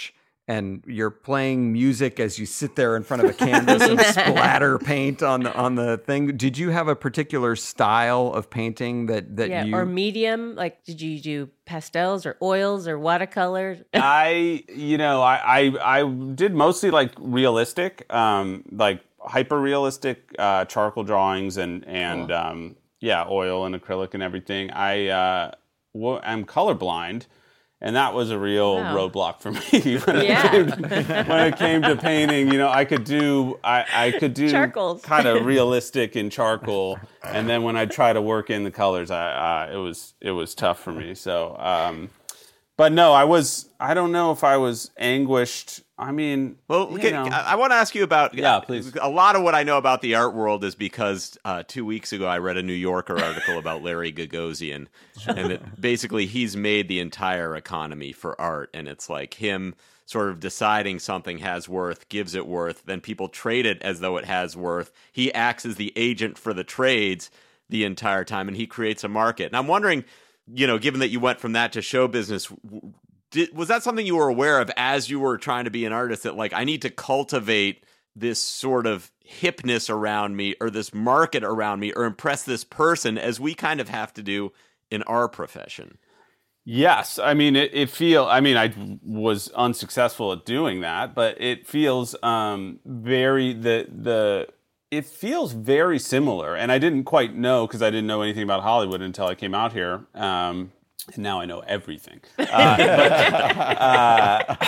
and you're playing music as you sit there in front of a canvas and splatter paint on the on the thing. Did you have a particular style of painting that that yeah, you or medium? Like, did you do pastels or oils or watercolors? I, you know, I, I I did mostly like realistic, um, like hyper realistic uh, charcoal drawings and and cool. um, yeah, oil and acrylic and everything. I uh, w- I'm colorblind. And that was a real wow. roadblock for me when, yeah. it came to, when it came to painting. You know, I could do I, I could do Charcoals. kind of realistic in charcoal, and then when I try to work in the colors, I uh, it was it was tough for me. So, um, but no, I was I don't know if I was anguished. I mean, well, you okay, know. I, I want to ask you about. Yeah, please. A lot of what I know about the art world is because uh, two weeks ago I read a New Yorker article about Larry Gagosian, and it, basically he's made the entire economy for art, and it's like him sort of deciding something has worth, gives it worth, then people trade it as though it has worth. He acts as the agent for the trades the entire time, and he creates a market. And I'm wondering, you know, given that you went from that to show business. Did, was that something you were aware of as you were trying to be an artist, that like I need to cultivate this sort of hipness around me or this market around me or impress this person as we kind of have to do in our profession? Yes. I mean, it, it feel, I mean, I was unsuccessful at doing that, but it feels um, very, the, the, it feels very similar. And I didn't quite know because I didn't know anything about Hollywood until I came out here. Um, And now I know everything. Uh, but uh,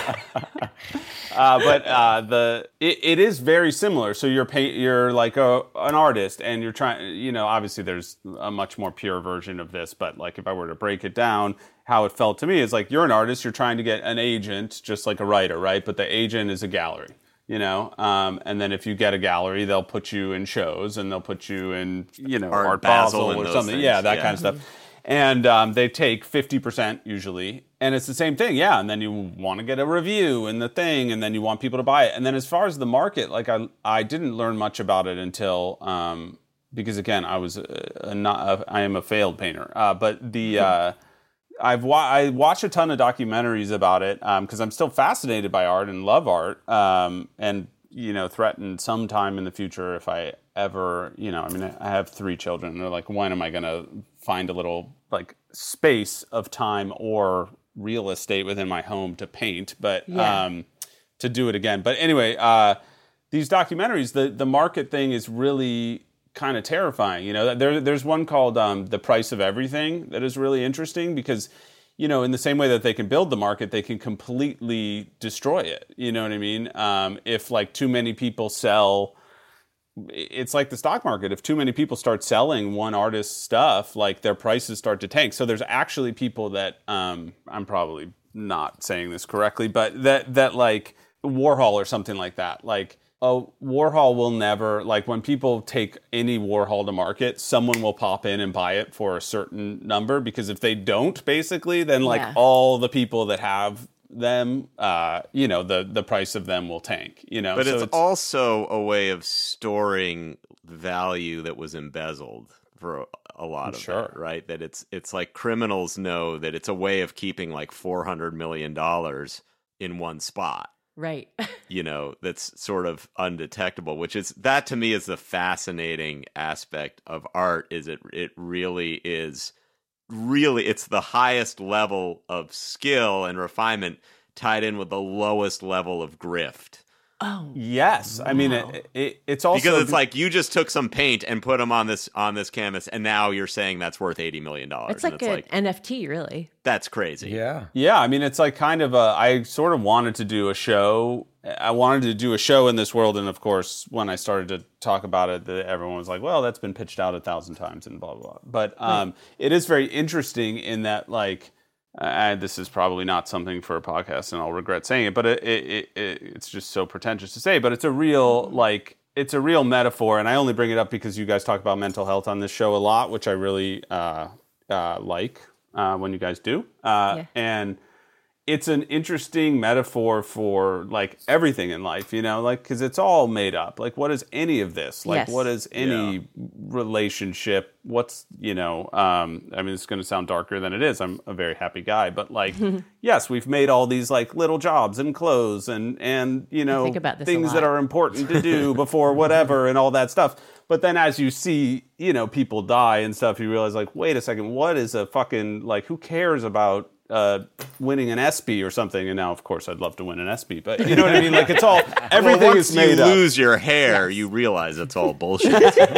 uh, but uh, the it, it is very similar. So you're pay, you're like a, an artist, and you're trying. You know, obviously there's a much more pure version of this. But like if I were to break it down, how it felt to me is like you're an artist. You're trying to get an agent, just like a writer, right? But the agent is a gallery. You know, um, and then if you get a gallery, they'll put you in shows, and they'll put you in you know Art, Art Basel Basel or something. Things. Yeah, that yeah. kind of stuff. And um, they take fifty percent usually. And it's the same thing, yeah. And then you want to get a review and the thing, and then you want people to buy it. And then as far as the market, like I I didn't learn much about it until, um, because again, I was a, a not, a, I am a failed painter. Uh, but the, uh, I've wa- I watch a ton of documentaries about it because um, I'm still fascinated by art and love art. Um, and, you know, threaten sometime in the future if I ever, you know, I mean, I have three children. And they're like, when am I going to find a little like space of time or real estate within my home to paint, but yeah. um, to do it again. But anyway, uh, these documentaries, the, the market thing is really kind of terrifying. You know, there, there's one called um, The Price of Everything that is really interesting because, you know, in the same way that they can build the market, they can completely destroy it. You know what I mean? Um, if like too many people sell, it's like the stock market. If too many people start selling one artist's stuff, like their prices start to tank. So there's actually people that, um, I'm probably not saying this correctly, but that, that like Warhol or something like that, like a Warhol will never, like when people take any Warhol to market, someone will pop in and buy it for a certain number, because if they don't, basically, then like Yeah. all the people that have them, uh, you know, the the price of them will tank, you know. But so it's, it's also a way of storing value that was embezzled for a, a lot of Sure. it, right? That it's it's like criminals know that it's a way of keeping like four hundred million dollars in one spot. Right. You know, that's sort of undetectable, which is, that to me is the fascinating aspect of art, is it it really is, really, it's the highest level of skill and refinement tied in with the lowest level of grift. Oh. Yes. I mean, Wow. it, it, it's also... Because it's like you just took some paint and put them on this on this canvas, and now you're saying that's worth eighty million dollars. It's like and an it's like, N F T, really. that's crazy. Yeah. Yeah, I mean, it's like kind of a... I sort of wanted to do a show. I wanted to do a show in this world, and of course, when I started to talk about it, the, everyone was like, well, that's been pitched out a thousand times and blah, blah, blah. But um, it is very interesting in that, like... Uh, this is probably not something for a podcast, and I'll regret saying it, but it, it, it, it's just so pretentious to say. But it's a real, like, it's a real metaphor, and I only bring it up because you guys talk about mental health on this show a lot, which I really uh, uh, like uh, when you guys do. Uh, Yeah. And it's an interesting metaphor for like everything in life, you know, like because it's all made up. Like, what is any of this? Like, Yes. what is any Yeah. relationship? What's, you know, um, I mean, it's going to sound darker than it is. I'm a very happy guy, but like, yes, we've made all these like little jobs and clothes and, and you know, think about this a things lot. that are important to do before whatever and all that stuff. But then as you see, you know, people die and stuff, you realize like, wait a second, what is a fucking, like, who cares about uh, winning an ESPY or something? And now, of course, I'd love to win an ESPY, but you know what I mean? Like, it's all, everything well, once is made you up. lose your hair, you realize it's all bullshit.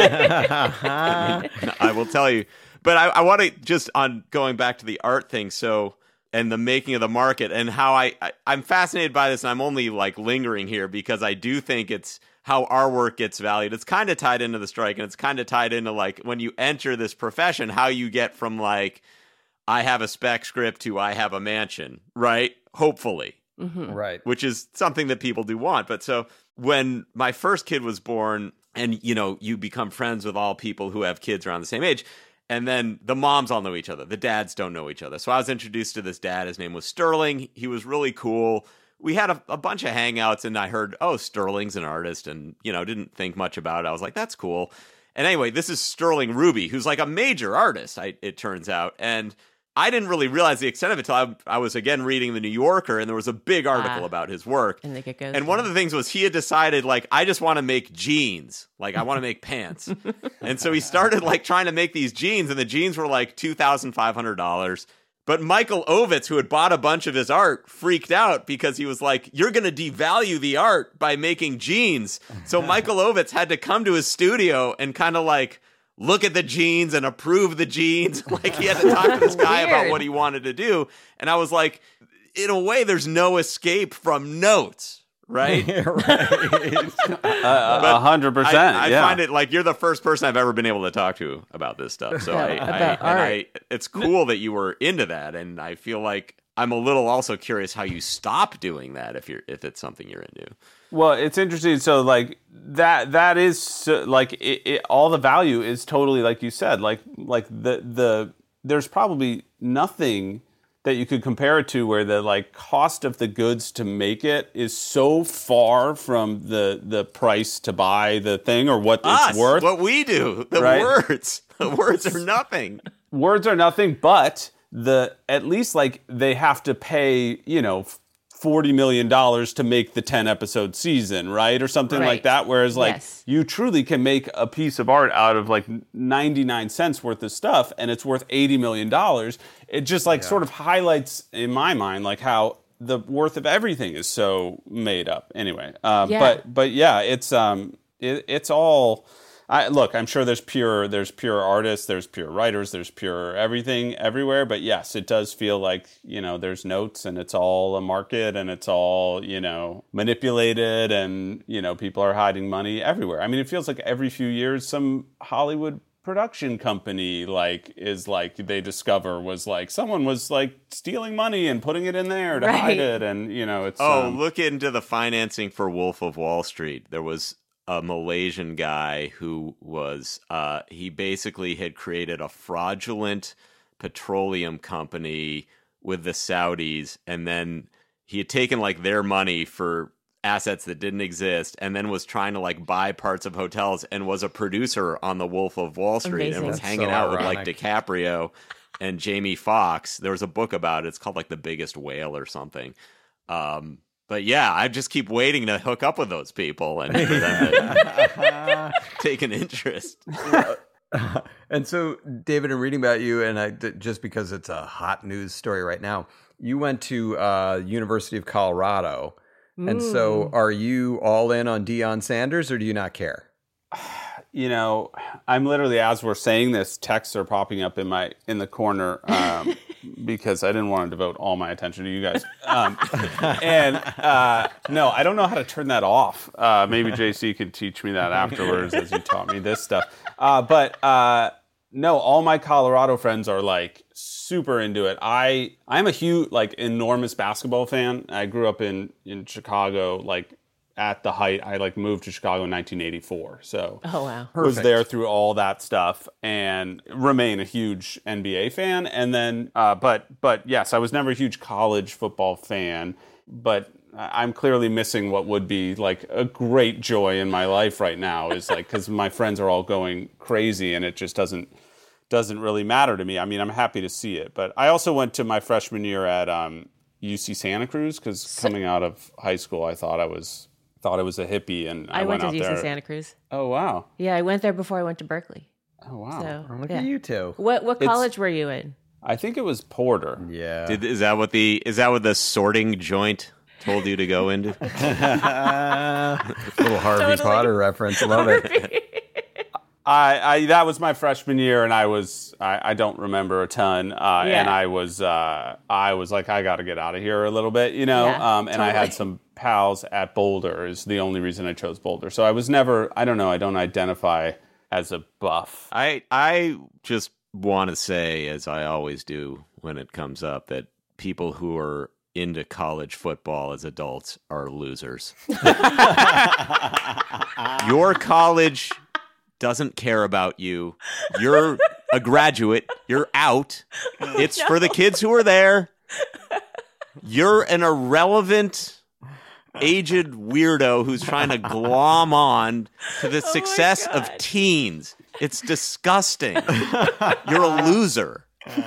I will tell you. But I, I want to just, on going back to the art thing, so, and the making of the market, and how I, I, I'm fascinated by this, and I'm only, like, lingering here because I do think it's how our work gets valued. It's kind of tied into the strike, and it's kind of tied into, like, when you enter this profession, how you get from, like, I have a spec script to I have a mansion, right? Hopefully. Mm-hmm. Right. Which is something that people do want. But so when my first kid was born, and, you know, you become friends with all people who have kids around the same age, and then the moms all know each other. The dads don't know each other. So I was introduced to this dad. His name was Sterling. He was really cool. We had a, a bunch of hangouts, and I heard, oh, Sterling's an artist, and, you know, didn't think much about it. I was like, that's cool. And anyway, this is Sterling Ruby, who's like a major artist, I, it turns out. And I didn't really realize the extent of it until I, I was, again, reading the New Yorker, and there was a big article Ah. about his work. And, the and one of the things was he had decided, like, I just want to make jeans. Like, I want to make pants. And so he started, like, trying to make these jeans, and the jeans were, like, two thousand five hundred dollars. But Michael Ovitz, who had bought a bunch of his art, freaked out because he was like, you're going to devalue the art by making jeans. So Michael Ovitz had to come to his studio and kind of, like, look at the jeans and approve the jeans. Like, he had to talk to this guy about Weird. what he wanted to do. And I was like, in a way, there's no escape from notes, right? A hundred percent. I, I yeah. find it like you're the first person I've ever been able to talk to about this stuff. So Yeah, I, I, about and I, art. it's cool that you were into that, and I feel like I'm a little also curious how you stop doing that if you're if it's something you're into. Well, it's interesting. So, like that, that is so, like it, it, all the value is totally like you said. Like, like the the there's probably nothing that you could compare it to where the like cost of the goods to make it is so far from the the price to buy the thing or what Us, it's worth. what we do, the Right? words, the words are nothing. Words are nothing, but the at least like they have to pay, you know, forty million dollars to make the ten episode season, right? Or something Right. like that. Whereas like Yes. you truly can make a piece of art out of like ninety-nine cents worth of stuff and it's worth eighty million dollars. It just like sort of highlights in my mind like how the worth of everything is so made up. Anyway, um, Yeah. but but yeah, it's um it, it's all I, look, I'm sure there's pure there's pure artists, there's pure writers, there's pure everything everywhere. But yes, it does feel like, you know, there's notes and it's all a market and it's all, you know, manipulated and, you know, people are hiding money everywhere. I mean, it feels like every few years some Hollywood production company like is like they discover was like someone was like stealing money and putting it in there to Right. hide it. And, you know, it's Oh, um, look into the financing for Wolf of Wall Street. There was a Malaysian guy who was, uh, he basically had created a fraudulent petroleum company with the Saudis, and then he had taken like their money for assets that didn't exist, and then was trying to like buy parts of hotels, and was a producer on the Wolf of Wall Street. Amazing. And was That's hanging so out with like ironic. DiCaprio and Jamie Foxx. There was a book about it. It's called like The Biggest Whale or something. Um, but yeah, I just keep waiting to hook up with those people and for them to take an interest. And so, David, in reading about you, and I, th- just because it's a hot news story right now, you went to uh, University of Colorado. And so are you all in on Deion Sanders, or do you not care? You know, I'm literally, as we're saying this, texts are popping up in my in the corner um, because I didn't want to devote all my attention to you guys. Um, and uh, no, I don't know how to turn that off. Uh, maybe J C could teach me that afterwards, as you taught me this stuff. Uh, but uh, no, all my Colorado friends are like super into it. I I'm a huge, like, enormous basketball fan. I grew up in in Chicago, like at the height. I like moved to Chicago in nineteen eighty-four. So oh wow, was there through all that stuff and remain a huge N B A fan. And then, uh, but but yes, I was never a huge college football fan, but I'm clearly missing what would be like a great joy in my life right now is like, because my friends are all going crazy and it just doesn't doesn't really matter to me. I mean, I'm happy to see it. But I also went to my freshman year at um, U C Santa Cruz because coming out of high school, I thought I was thought I was a hippie. And I, I went, went to out U C there. Santa Cruz. Oh, wow. Yeah, I went there before I went to Berkeley. Oh, wow. So, Look yeah. at you two. What what It's- college were you in? I think it was Porter. Yeah. Did, is that what the is that what the sorting joint told you to go into? Little Harvey Totally. Potter reference. Love it. I, I that was my freshman year, and I was I, I don't remember a ton, uh, Yeah. and I was uh, I was like I got to get out of here a little bit, you know. Yeah, um, and I totally. had some pals at Boulder is the only reason I chose Boulder. So I was never I don't know I don't identify as a buff. I I just want to say, as I always do when it comes up, that people who are into college football as adults are losers. Your college doesn't care about you. You're a graduate. You're out. It's for the kids who are there. You're an irrelevant, aged weirdo who's trying to glom on to the success of teens. It's disgusting. You're a loser.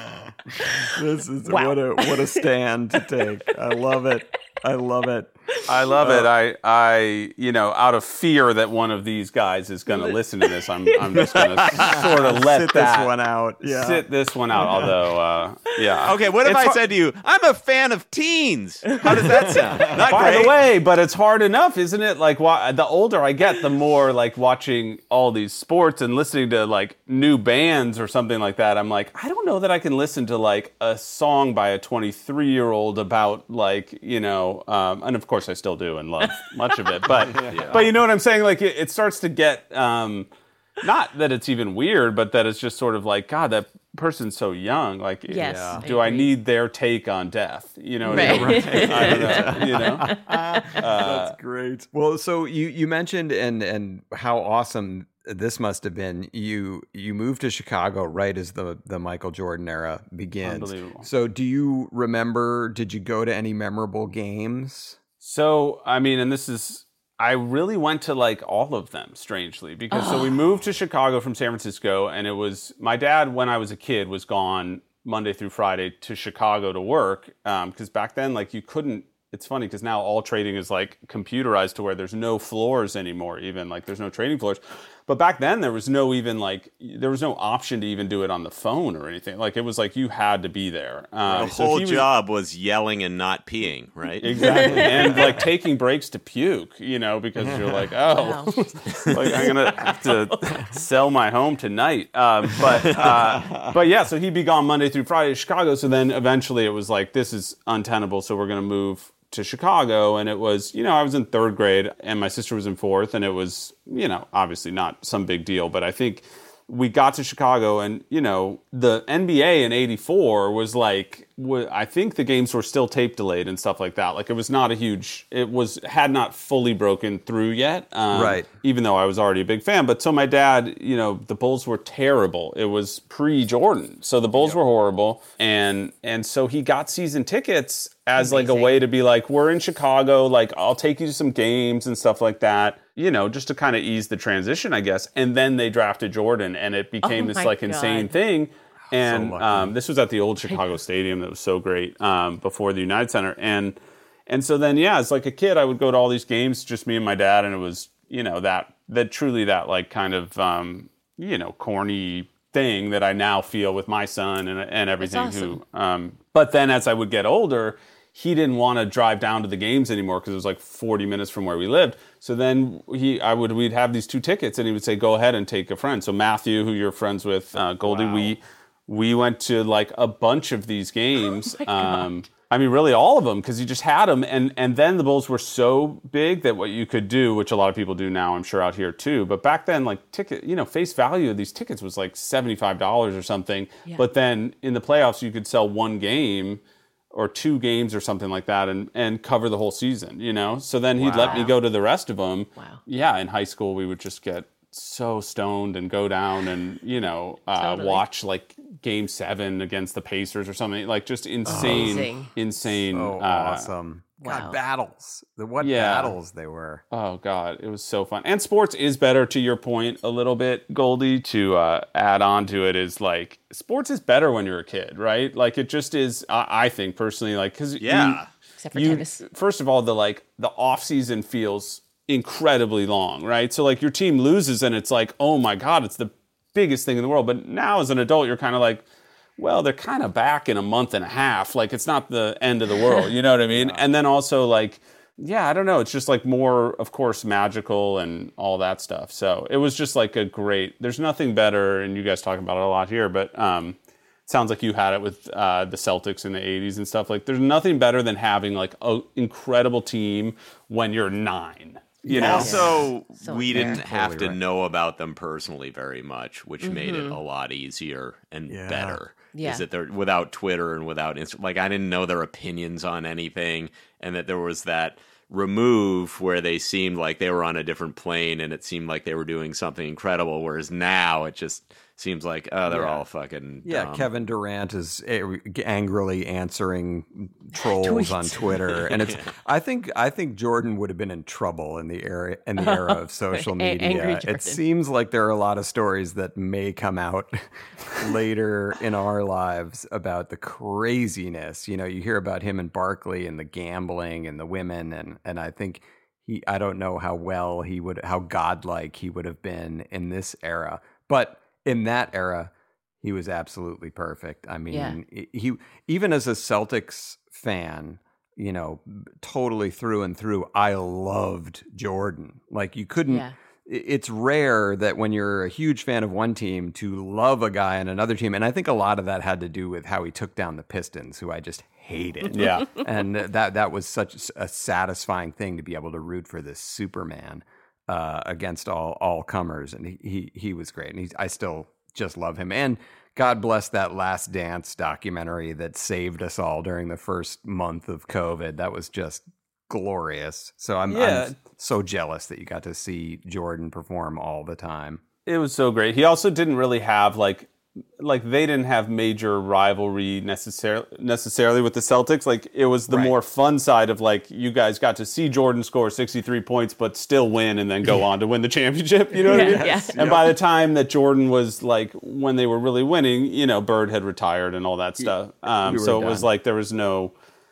This is Wow. what a what a stand to take. I love it. I love it. I love it. I, I, you know, out of fear that one of these guys is going to listen to this, I'm, I'm just going to sort of let Sit that this one out. Yeah. sit this one out. Although, uh, yeah. Okay, what if It's I har- said to you, I'm a fan of teens? How does that sound? Not By great. the way, but it's hard enough, isn't it? Like, wa- the older I get, the more like watching all these sports and listening to like new bands or something like that. I'm like, I don't know that I can listen to like a song by a twenty-three year old about like, you know, um, and of course I still do and love much of it, but but you know what I'm saying? Like, it, it starts to get um, not that it's even weird, but that it's just sort of like, God, that person's so young. Like, Yes, yeah. I do I agree. need their take on death? You know what I mean? Right. I don't know. You know. That's great. Well, so you you mentioned and and how awesome this must have been. You you moved to Chicago right as the the Michael Jordan era begins. Unbelievable. So do you remember? Did you go to any memorable games? So, I mean, and this is, I really went to like all of them, strangely, because so we moved to Chicago from San Francisco, and it was, my dad, when I was a kid, was gone Monday through Friday to Chicago to work, because back then, like, you couldn't, it's funny, because now all trading is like computerized to where there's no floors anymore, even, like, there's no trading floors. But back then, there was no even like, there was no option to even do it on the phone or anything. Like, it was like you had to be there. Um, The so whole he was- job was yelling and not peeing, right? Exactly. And like taking breaks to puke, you know, because you're like, oh, like I'm going to have to sell my home tonight. Um, but, uh, but yeah, so he'd be gone Monday through Friday to Chicago. So then eventually it was like, this is untenable. So we're going to move to Chicago. And it was, you know, I was in third grade and my sister was in fourth. And it was, you know, obviously not some big deal. But I think we got to Chicago and, you know, the N B A in eighty-four was like, wa- I think the games were still tape delayed and stuff like that. Like, it was not a huge, it was, had not fully broken through yet. Um, Right. Even though I was already a big fan. But so my dad, you know, the Bulls were terrible. It was pre-Jordan. So the Bulls were horrible. And, and so he got season tickets as like a way to be like, we're in Chicago, like I'll take you to some games and stuff like that, you know, just to kind of ease the transition, I guess. And then they drafted Jordan and it became Oh this my like God. insane thing. And lucky. um, this was at the old Chicago Stadium that was so great um, before the United Center. And and so then, yeah, as like a kid, I would go to all these games, just me and my dad. And it was, you know, that, that truly that like kind of, um, you know, corny thing that I now feel with my son and, and everything. awesome. Who, um, but then as I would get older, he didn't want to drive down to the games anymore because it was like forty minutes from where we lived. So then he, I would, we'd have these two tickets, and he would say, "Go ahead and take a friend." So Matthew, who you're friends with, uh, Goldie, Wow. we we went to like a bunch of these games. um, I mean, really all of them, because he just had them. And and then the Bulls were so big that what you could do, which a lot of people do now, I'm sure out here too. But back then, like ticket, you know, face value of these tickets was like seventy-five dollars or something. Yeah. But then in the playoffs, you could sell one game or two games or something like that and, and cover the whole season, you know? So then he'd wow. let me go to the rest of them. Wow. Yeah, in high school, we would just get so stoned and go down and, you know, uh, totally. watch like game seven against the Pacers or something. Like just insane, Amazing. insane. So uh, awesome. Wow. God, battles. The what Yeah. battles they were. Oh, God. It was so fun. And sports is better, to your point, a little bit, Goldie, to uh, add on to it is like, sports is better when you're a kid, right? Like it just is, I, I think personally, like, because Yeah. you, Except for you, tennis. first of all, the like the off season feels incredibly long, right? So like your team loses and it's like, oh my God, it's the biggest thing in the world. But now as an adult, you're kind of like, well, they're kind of back in a month and a half. Like it's not the end of the world, you know what I mean? And then also like, yeah, I don't know. It's just like more, of course, magical and all that stuff. So it was just like a great, there's nothing better, and you guys talk about it a lot here, but um, it sounds like you had it with uh, the Celtics in the eighties and stuff. Like there's nothing better than having like an incredible team when you're nine. You know? Also, Yeah. So we fair. didn't have Totally to right. know about them personally very much, which Mm-hmm. made it a lot easier and Yeah. better. Yeah. Is that they're without Twitter and without Insta- like I didn't know their opinions on anything, and that there was that remove where they seemed like they were on a different plane, and it seemed like they were doing something incredible. Whereas now it just seems like oh, they're Yeah. all fucking Yeah, dumb. Kevin Durant is a- angrily answering trolls on Twitter, and it's. I think I think Jordan would have been in trouble in the era in the era of social A- media. angry Jordan. It seems like there are a lot of stories that may come out later in our lives about the craziness. You know, you hear about him and Barkley and the gambling and the women, and and I think he. I don't know how well he would, how godlike he would have been in this era, but. In that era, he was absolutely perfect. I mean, Yeah. he even as a Celtics fan, you know, totally through and through, I loved Jordan. Like you couldn't. Yeah. It's rare that when you're a huge fan of one team to love a guy on another team, and I think a lot of that had to do with how he took down the Pistons, who I just hated. Yeah. And that that was such a satisfying thing to be able to root for this Superman. Uh, against all all comers, and he, he he was great, and he's, I still just love him. And God bless that Last Dance documentary that saved us all during the first month of COVID. That was just glorious. So I'm, Yeah. I'm so jealous that you got to see Jordan perform all the time. It was so great. He also didn't really have like like they didn't have major rivalry necessarily necessarily with the Celtics. Like it was the Right. more fun side of like you guys got to see Jordan score sixty-three points but still win and then go on to win the championship, you know what I mean? Yeah. And by the time that Jordan was like when they were really winning, you know, Bird had retired and all that stuff. Um, We were so it was done. like there was no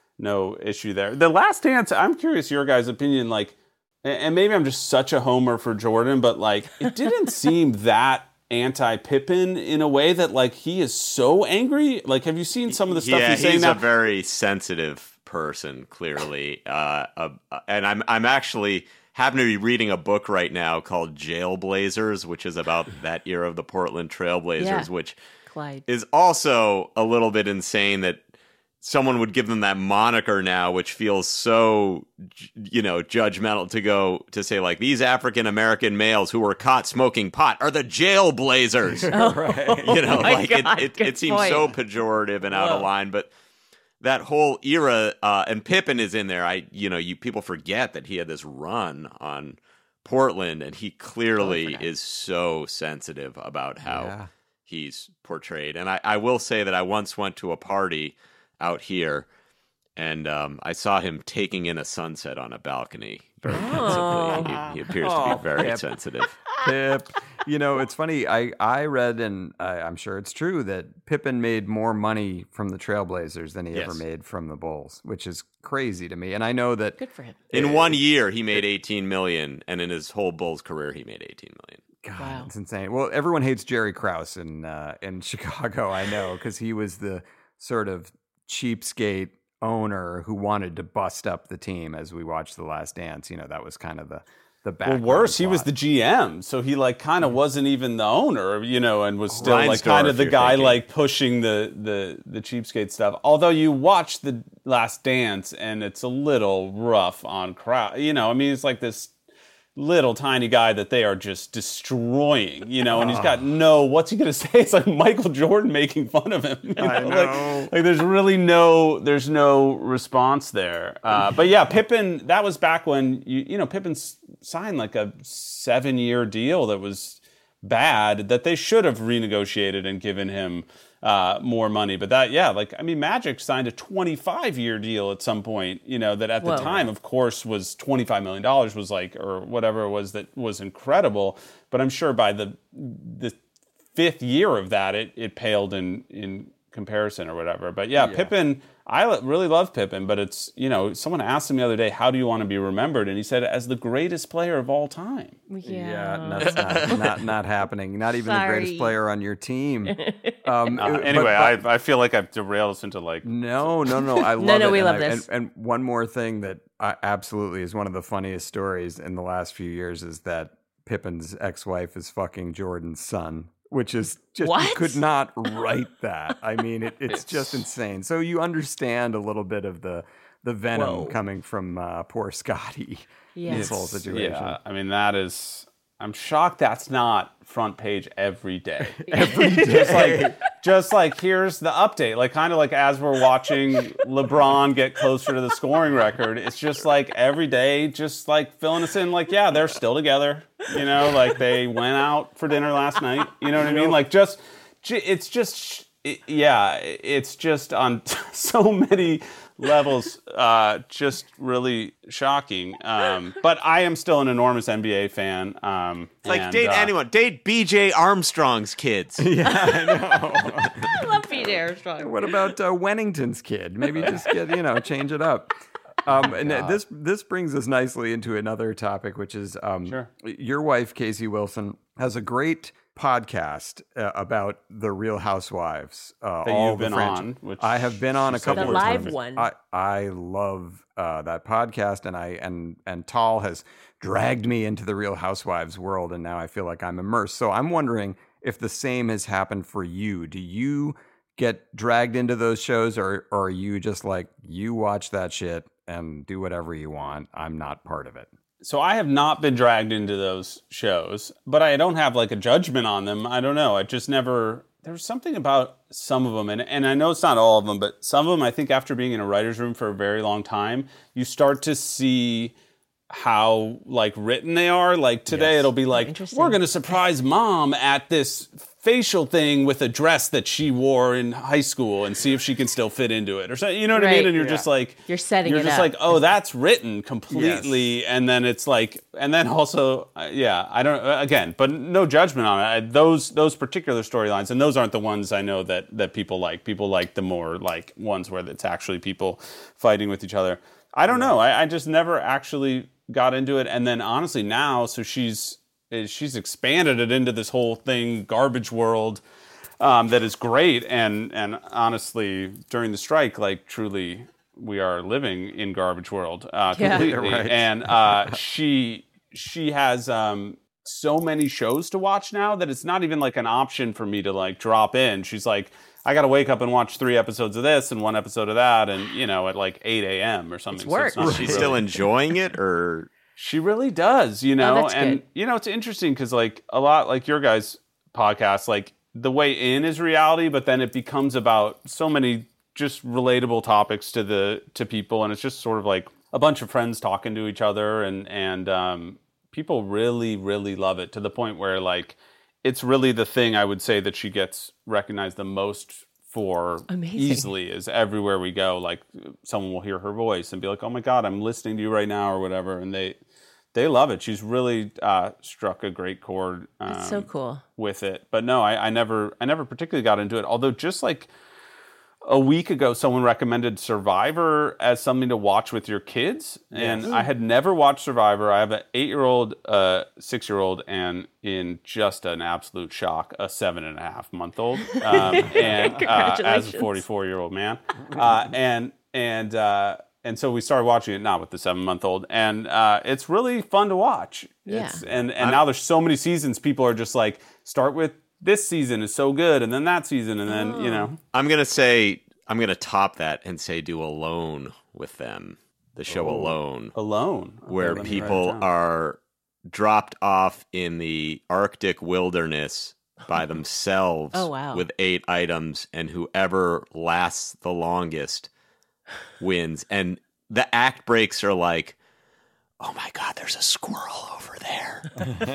no issue there. The Last Dance, I'm curious your guys' opinion, like, and maybe I'm just such a homer for Jordan, but like it didn't seem that anti-Pippen in a way that like he is so angry. Like, have you seen some of the stuff yeah, he's saying he's now? a very sensitive person, clearly. Uh, uh, and I'm I'm actually happen to be reading a book right now called Jailblazers, which is about that era of the Portland Trailblazers, Yeah. which Clyde. is also a little bit insane that someone would give them that moniker now, which feels so, you know, judgmental to go to say like these African American males who were caught smoking pot are the Jailblazers. Right. You know, Oh my like God, it, it, good it seems point. so pejorative and out of Whoa. line, but that whole era, uh, and Pippen is in there. I, you know, you people forget that he had this run on Portland, and he clearly forgot. is so sensitive about how Yeah. he's portrayed. And I, I will say that I once went to a party out here, and um, I saw him taking in a sunset on a balcony very pensively. He, he appears to Oh, be very Pip. sensitive. Pip. You know, it's funny. I, I read, and I, I'm sure it's true, that Pippen made more money from the Trailblazers than he Yes. ever made from the Bulls, which is crazy to me. And I know that Good for him. In one year, he made eighteen million, and in his whole Bulls career, he made eighteen million. God, Wow. it's insane. Well, everyone hates Jerry Krause in uh, in Chicago. I know, because he was the sort of cheapskate owner who wanted to bust up the team. As we watched The Last Dance, you know, that was kind of the the Well, background worse, he was plot. the G M, so he like kind of wasn't even the owner, you know, and was still like Reinsdorf, kind of the you're guy thinking. like pushing the the the cheapskate stuff. Although you watch the Last Dance, and it's a little rough on crowd. You know, I mean, it's like this little tiny guy that they are just destroying, you know, and he's got no, what's he going to say? It's like Michael Jordan making fun of him. You know? I know. Like, like there's really no, there's no response there. Uh, but yeah, Pippen, that was back when, you, you know, Pippen signed like a seven year deal that was bad that they should have renegotiated and given him Uh, more money. But that, yeah, like, I mean, Magic signed a twenty-five year deal at some point, you know, that at the Whoa. time, of course, was twenty-five million dollars was like, or whatever it was, that was incredible. But I'm sure by the the fifth year of that, it, it paled in, in comparison or whatever. But yeah, yeah. Pippen, I really love Pippen, but it's, you know, someone asked him the other day, how do you want to be remembered? And he said, as the greatest player of all time. Yeah, yeah that's not, not, not happening. Not even Sorry. the greatest player on your team. Um, uh, anyway, but, but, I I feel like I've derailed us into like... No, no, no. I love no, no, it. we and love I, this. And, and one more thing that I, absolutely is one of the funniest stories in the last few years is that Pippen's ex-wife is fucking Jordan's son. Which is just, what? you could not write that. I mean, it, it's, it's just insane. So you understand a little bit of the the venom Whoa. coming from uh, poor Scotty Yes. in this whole situation. Yeah, I mean, that is... I'm shocked that's not front page every day. Every day. Just like, just like here's the update. Like, kind of like as we're watching LeBron get closer to the scoring record, it's just like every day, just like filling us in. Like, yeah, they're still together. You know, like they went out for dinner last night. You know what I mean? Like, just it's just it, yeah, it's just on so many levels, uh, just really shocking. Um, but I am still an enormous N B A fan. Um, it's like and, date uh, anyone. Date B J Armstrong's kids. Yeah, I know. I love B J Armstrong. What about uh, Wennington's kid? Maybe just get, you know, change it up. Um, and God. this this brings us nicely into another topic, which is um, Sure. your wife, Casey Wilson, has a great podcast uh, about the Real Housewives. Uh, That all you've the been franchi- on, which I have been on a she said couple The of live times. one. I I love uh, that podcast, and I and and Tal has dragged me into the Real Housewives world, and now I feel like I'm immersed. So I'm wondering if the same has happened for you. Do you get dragged into those shows, or, or are you just like, you watch that shit and do whatever you want? I'm not part of it. So I have not been dragged into those shows, but I don't have like a judgment on them. I don't know. I just never, there was something about some of them, and, and I know it's not all of them, but some of them, I think after being in a writer's room for a very long time, you start to see how like written they are. Like today, Yes. it'll be like, Interesting. we're going to surprise mom at this facial thing with a dress that she wore in high school and see if she can still fit into it or something. You know what I Right. mean? And you're Yeah. just like, You're setting you're it just up. like, oh, that's written completely. And then it's like, and then also, uh, yeah, I don't, uh, again, but no judgment on it. I, those, those particular storylines, and those aren't the ones I know that, that people like. People like the more like ones where it's actually people fighting with each other. I don't know. I, I just never actually got into it. And then honestly now, so she's, she's expanded it into this whole thing, garbage world, um, that is great. And, and honestly, during the strike, like truly, we are living in garbage world uh, Yeah. completely. Right. And uh, she she has um, so many shows to watch now that it's not even like an option for me to like drop in. She's like, I got to wake up and watch three episodes of this and one episode of that, and you know, at like eight a.m. or something. It's work. not She's really- still enjoying it, or She really does, you know, Oh, that's and good. you know, it's interesting because like a lot like your guys' podcast, like the way in is reality, but then it becomes about so many just relatable topics to the to people, and it's just sort of like a bunch of friends talking to each other, and and um, people really really love it to the point where like it's really the thing I would say that she gets recognized the most for Amazing. easily is everywhere we go. Like someone will hear her voice and be like, "Oh my God, I'm listening to you right now," or whatever, and they they love it. She's really uh, struck a great chord. Um, That's so cool. with it. But no, I, I never I never particularly got into it. Although just like a week ago, someone recommended Survivor as something to watch with your kids. And I had never watched Survivor. I have an eight-year-old, uh, six-year-old, and in just an absolute shock, a seven and a half month old. Um, and uh, as a Congratulations. forty-four-year-old man. Uh, and and uh, and so we started watching it, not with the seven-month-old. And uh, it's really fun to watch. Yeah. It's, and and now there's so many seasons, people are just like, start with this season is so good, and then that season, and then, you know. I'm gonna say I'm gonna top that and say do Alone with them, the show Oh. Alone, Alone. Okay, where let me write it people down. are dropped off in the Arctic wilderness by themselves Oh, wow. with eight items, and whoever lasts the longest wins. And the act breaks are like, oh my God, there's a squirrel over there.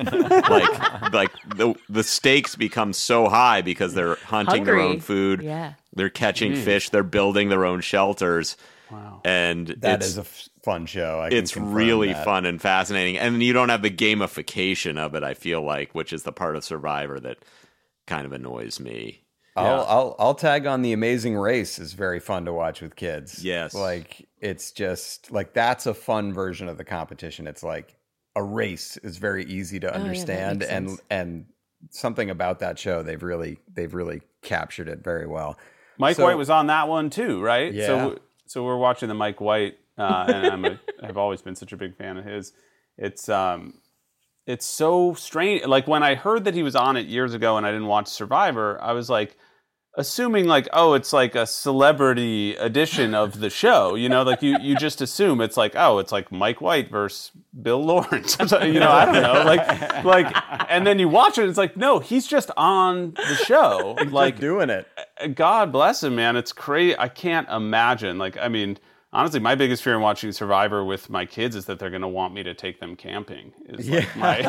like like the the stakes become so high because they're hunting their Hungry. own food. Yeah. They're catching Jeez. fish. They're building their own shelters. Wow. And That it's, is a f- fun show. I can it's confirm really that. fun and fascinating. And you don't have the gamification of it, I feel like, which is the part of Survivor that kind of annoys me. I'll, Yeah. I'll I'll tag on The Amazing Race is very fun to watch with kids. Yes. Like it's just like that's a fun version of the competition. It's like a race is very easy to Oh, yeah, that understand makes and sense. and something about that show they've really they've really captured it very well. Mike So- White was on that one too, right? Yeah. So so we're watching the Mike White, uh, and I'm a, I've always been such a big fan of his. It's um, it's so strange. Like when I heard that he was on it years ago, and I didn't watch Survivor, I was like, assuming like, oh, it's like a celebrity edition of the show. You know, like you you just assume it's like, oh, it's like Mike White versus Bill Lawrence. You know, I don't know, like like, and then you watch it, and it's like, no, he's just on the show, like doing it. God bless him, man. It's crazy. I can't imagine. Like, I mean, honestly, my biggest fear in watching Survivor with my kids is that they're going to want me to take them camping. Is like my,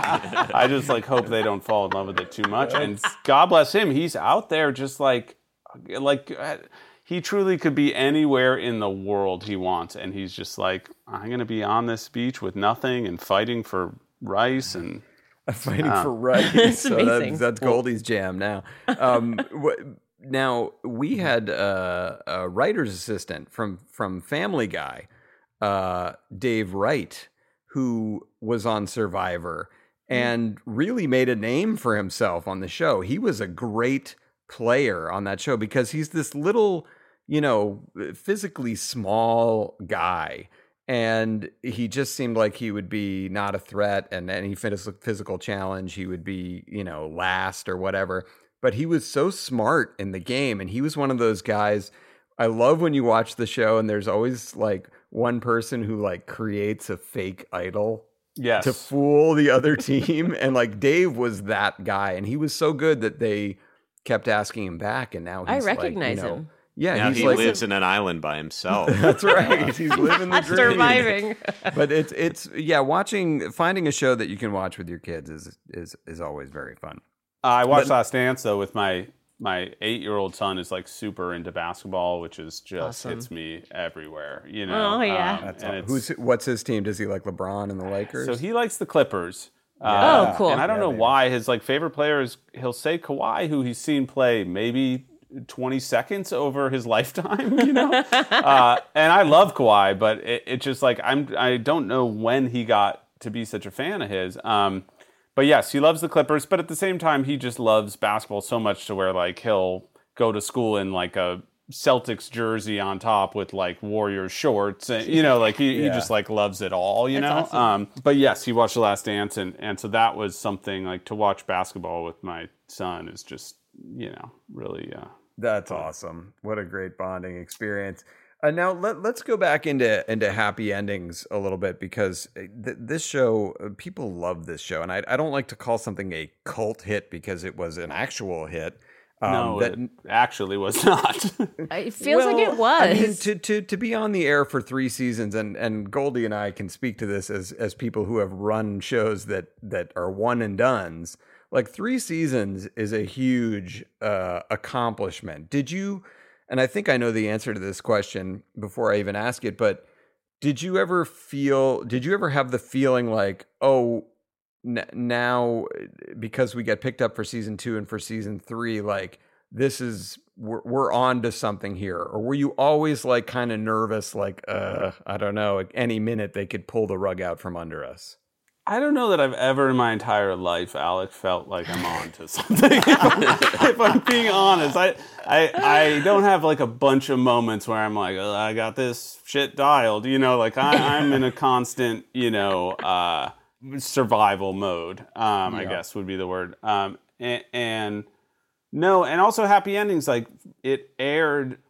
I just like hope they don't fall in love with it too much. And God bless him. He's out there just like, like uh, he truly could be anywhere in the world he wants. And he's just like, I'm going to be on this beach with nothing and fighting for rice and Fighting uh, for rights. It's so amazing. that's, that's Goldie's jam now. Um, wh- now we had uh, a writer's assistant from from Family Guy, uh, Dave Wright, who was on Survivor and really made a name for himself on the show. He was a great player on that show because he's this little, you know, physically small guy. And he just seemed like he would be not a threat, and any phys- physical challenge, he would be, you know, last or whatever. But he was so smart in the game, and he was one of those guys. I love when you watch the show, and there's always like one person who like creates a fake idol yes. to fool the other team, and like Dave was that guy, and he was so good that they kept asking him back, and now I he's recognize like, you know, him. Yeah, Now he's he like, lives in an island by himself. That's right. He's living the dream. Surviving. But it's it's yeah, watching finding a show that you can watch with your kids is is is always very fun. Uh, I watched But- Last Dance though with my my eight year old son is like super into basketball, which is just Awesome. hits me everywhere. You know, Oh, yeah. Um, That's and all. it's- Who's what's his team? Does he like LeBron and the Lakers? So he likes the Clippers. Yeah. Oh, cool. And I don't Yeah, know baby. why his like favorite player is he'll say Kawhi, who he's seen play maybe twenty seconds over his lifetime. You know, uh, and I love Kawhi, but it, it just like I'm I don't know when he got to be such a fan of his. Um, but yes, he loves the Clippers, but at the same time, he just loves basketball so much to where like he'll go to school in like a Celtics jersey on top with like Warriors shorts, and you know, like he, he Yeah. just like loves it all, you That's know. awesome. Um, but yes, he watched The Last Dance, and and so that was something like to watch basketball with my son is just you know really. Uh, That's awesome. What a great bonding experience. Uh, now let, let's go back into into happy endings a little bit because th- this show, uh, people love this show, and I, I don't like to call something a cult hit because it was an actual hit. Um, no, that, it actually was not. It feels like it Well, was. I mean, to, to to be on the air for three seasons, and, and Goldie and I can speak to this as as people who have run shows that that are one and dones. Like three seasons is a huge uh, accomplishment. Did you? And I think I know the answer to this question before I even ask it. But did you ever feel? Did you ever have the feeling like, oh, n- now because we get picked up for season two and for season three, like this is we're, we're on to something here? Or were you always like kind of nervous, like uh, I don't know, at any minute they could pull the rug out from under us? I don't know that I've ever in my entire life, Alec, felt like I'm on to something. if, I'm, if I'm being honest, I, I I don't have like a bunch of moments where I'm like, oh, I got this shit dialed. You know, like I, I'm in a constant, you know, uh, survival mode. Um, I Yeah. guess would be the word. Um, and, and no, and also happy endings. Like it aired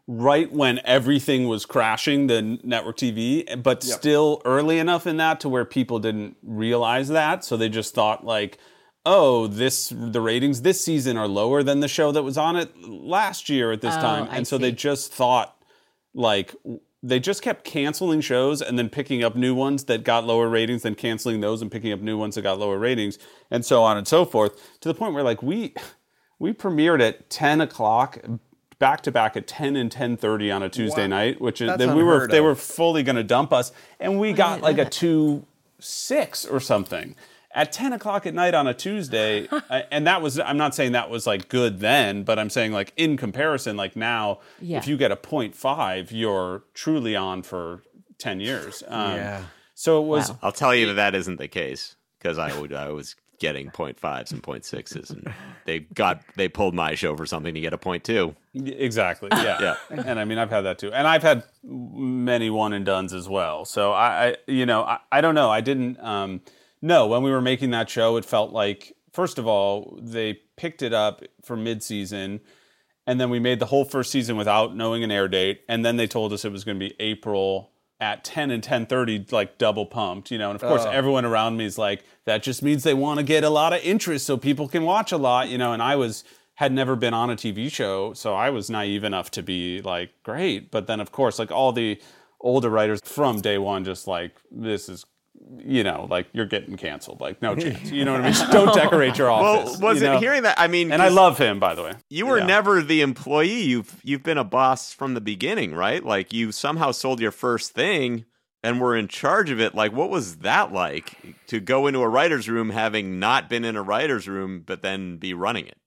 right when everything was crashing, the network T V, but Yep. still early enough in that to where people didn't realize that. So they just thought like, oh, this the ratings this season are lower than the show that was on it last year at this Oh, time. I And so see. they just thought like they just kept canceling shows and then picking up new ones that got lower ratings, then canceling those and picking up new ones that got lower ratings, and so on and so forth, to the point where like we we premiered at ten o'clock back to back at ten and ten thirty on a Tuesday Wow. night, which is That's then we were unheard they of. were fully going to dump us, and we got like a two six or something at ten o'clock at night on a Tuesday. uh, and that was, I'm not saying that was like good then, but I'm saying like in comparison, like now, Yeah. if you get a point five, you're truly on for ten years. Um, Yeah. So it was. Wow. I'll tell you that that isn't the case because I would I was getting point fives and point sixes, and they got they pulled my show for something to get a point two. Exactly. Yeah. Yeah. And I mean, I've had that too, and I've had many one and dones as well. So I, I you know, I, I don't know. I didn't. Um, no, when we were making that show, it felt like first of all they picked it up for mid-season, and then we made the whole first season without knowing an air date, and then they told us it was going to be April at ten and ten thirty, like double pumped, you know. And of course, Oh. everyone around me is like, that just means they want to get a lot of interest so people can watch a lot, you know. And I was had never been on a T V show, so I was naive enough to be like, great. But then, of course, like all the older writers from day one, just like, this is, you know, like you're getting canceled, like no chance. You know what I mean? Don't decorate your office. Well, was you it know? hearing that? I mean, And I 'cause love him, by the way. you were Yeah. never the employee. You've you've been a boss from the beginning, right? Like you somehow sold your first thing and were in charge of it. Like, what was that like to go into a writer's room having not been in a writer's room, but then be running it?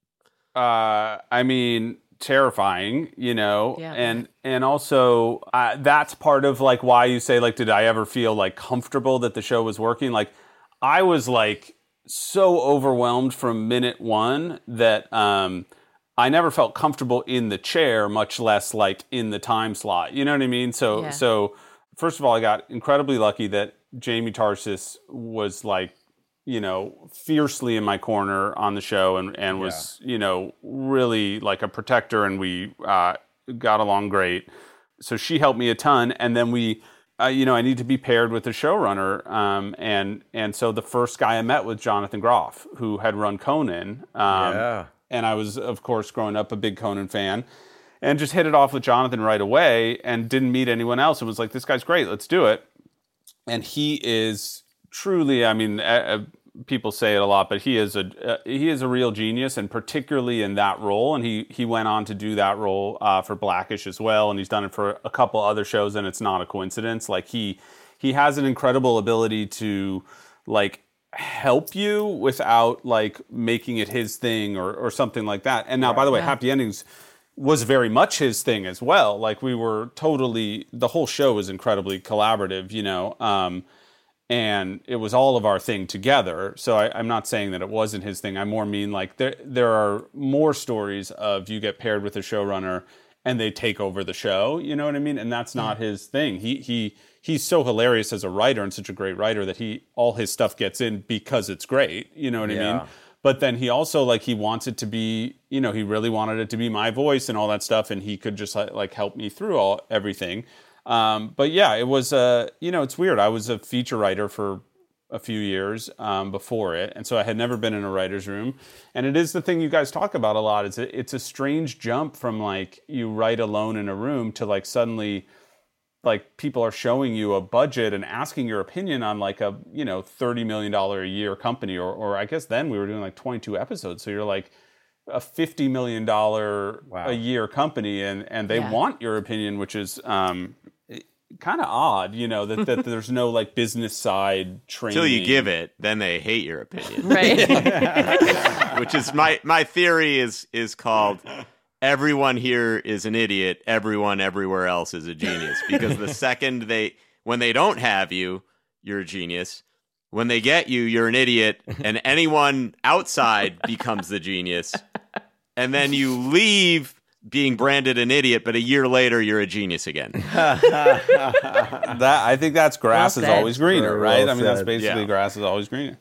Uh, I mean, terrifying, you know, Yeah. and and also uh, that's part of like why you say like, did I ever feel like comfortable that the show was working? Like, I was like so overwhelmed from minute one that um, I never felt comfortable in the chair, much less like in the time slot. You know what I mean? So Yeah. so first of all, I got incredibly lucky that Jamie Tarsis was like, you know, fiercely in my corner on the show and, and was, you know, really like a protector, and we uh, got along great. So she helped me a ton. And then we, uh, you know, I need to be paired with the showrunner. Um, and, and so the first guy I met was Jonathan Groff, who had run Conan. Um, Yeah. And I was, of course, growing up a big Conan fan. And just hit it off with Jonathan right away and didn't meet anyone else. It was like, this guy's great, let's do it. And he is truly, I mean, uh, people say it a lot, but he is a uh, he is a real genius, and particularly in that role. And he he went on to do that role uh, for Blackish as well, and he's done it for a couple other shows, and it's not a coincidence. Like he he has an incredible ability to like help you without like making it his thing or or something like that. And now, by the way, Happy Endings was very much his thing as well. Like we were totally, the whole show was incredibly collaborative, you know, um, and it was all of our thing together. So I, I'm not saying that it wasn't his thing. I more mean like there there are more stories of you get paired with a showrunner and they take over the show, you know what I mean? And that's not his thing. He he he's so hilarious as a writer and such a great writer that he all his stuff gets in because it's great, you know what I Yeah. mean? But then he also like he wants it to be, you know, he really wanted it to be my voice and all that stuff, and he could just like, like help me through all everything. Um, but yeah, it was uh, you know, it's weird. I was a feature writer for a few years um, before it, and so I had never been in a writer's room. And it is the thing you guys talk about a lot. Is it, it's a strange jump from like you write alone in a room to like suddenly like people are showing you a budget and asking your opinion on like a, you know, thirty million dollars a year company, or, or I guess then we were doing like twenty-two episodes. So you're like a fifty million dollars Wow. a year company, and, and they Yeah. want your opinion, which is um, kind of odd, you know, that, that there's no like business side training. Till you give it, then they hate your opinion. Right. Which is my my theory is is called everyone here is an idiot, everyone everywhere else is a genius. Because the second they when they don't have you, you're a genius. When they get you, you're an idiot, and anyone outside becomes the genius. And then you leave being branded an idiot, but a year later you're a genius again. that I think that's grass Well is said. always greener, Very right? well I mean, that's said. basically Yeah. grass is always greener.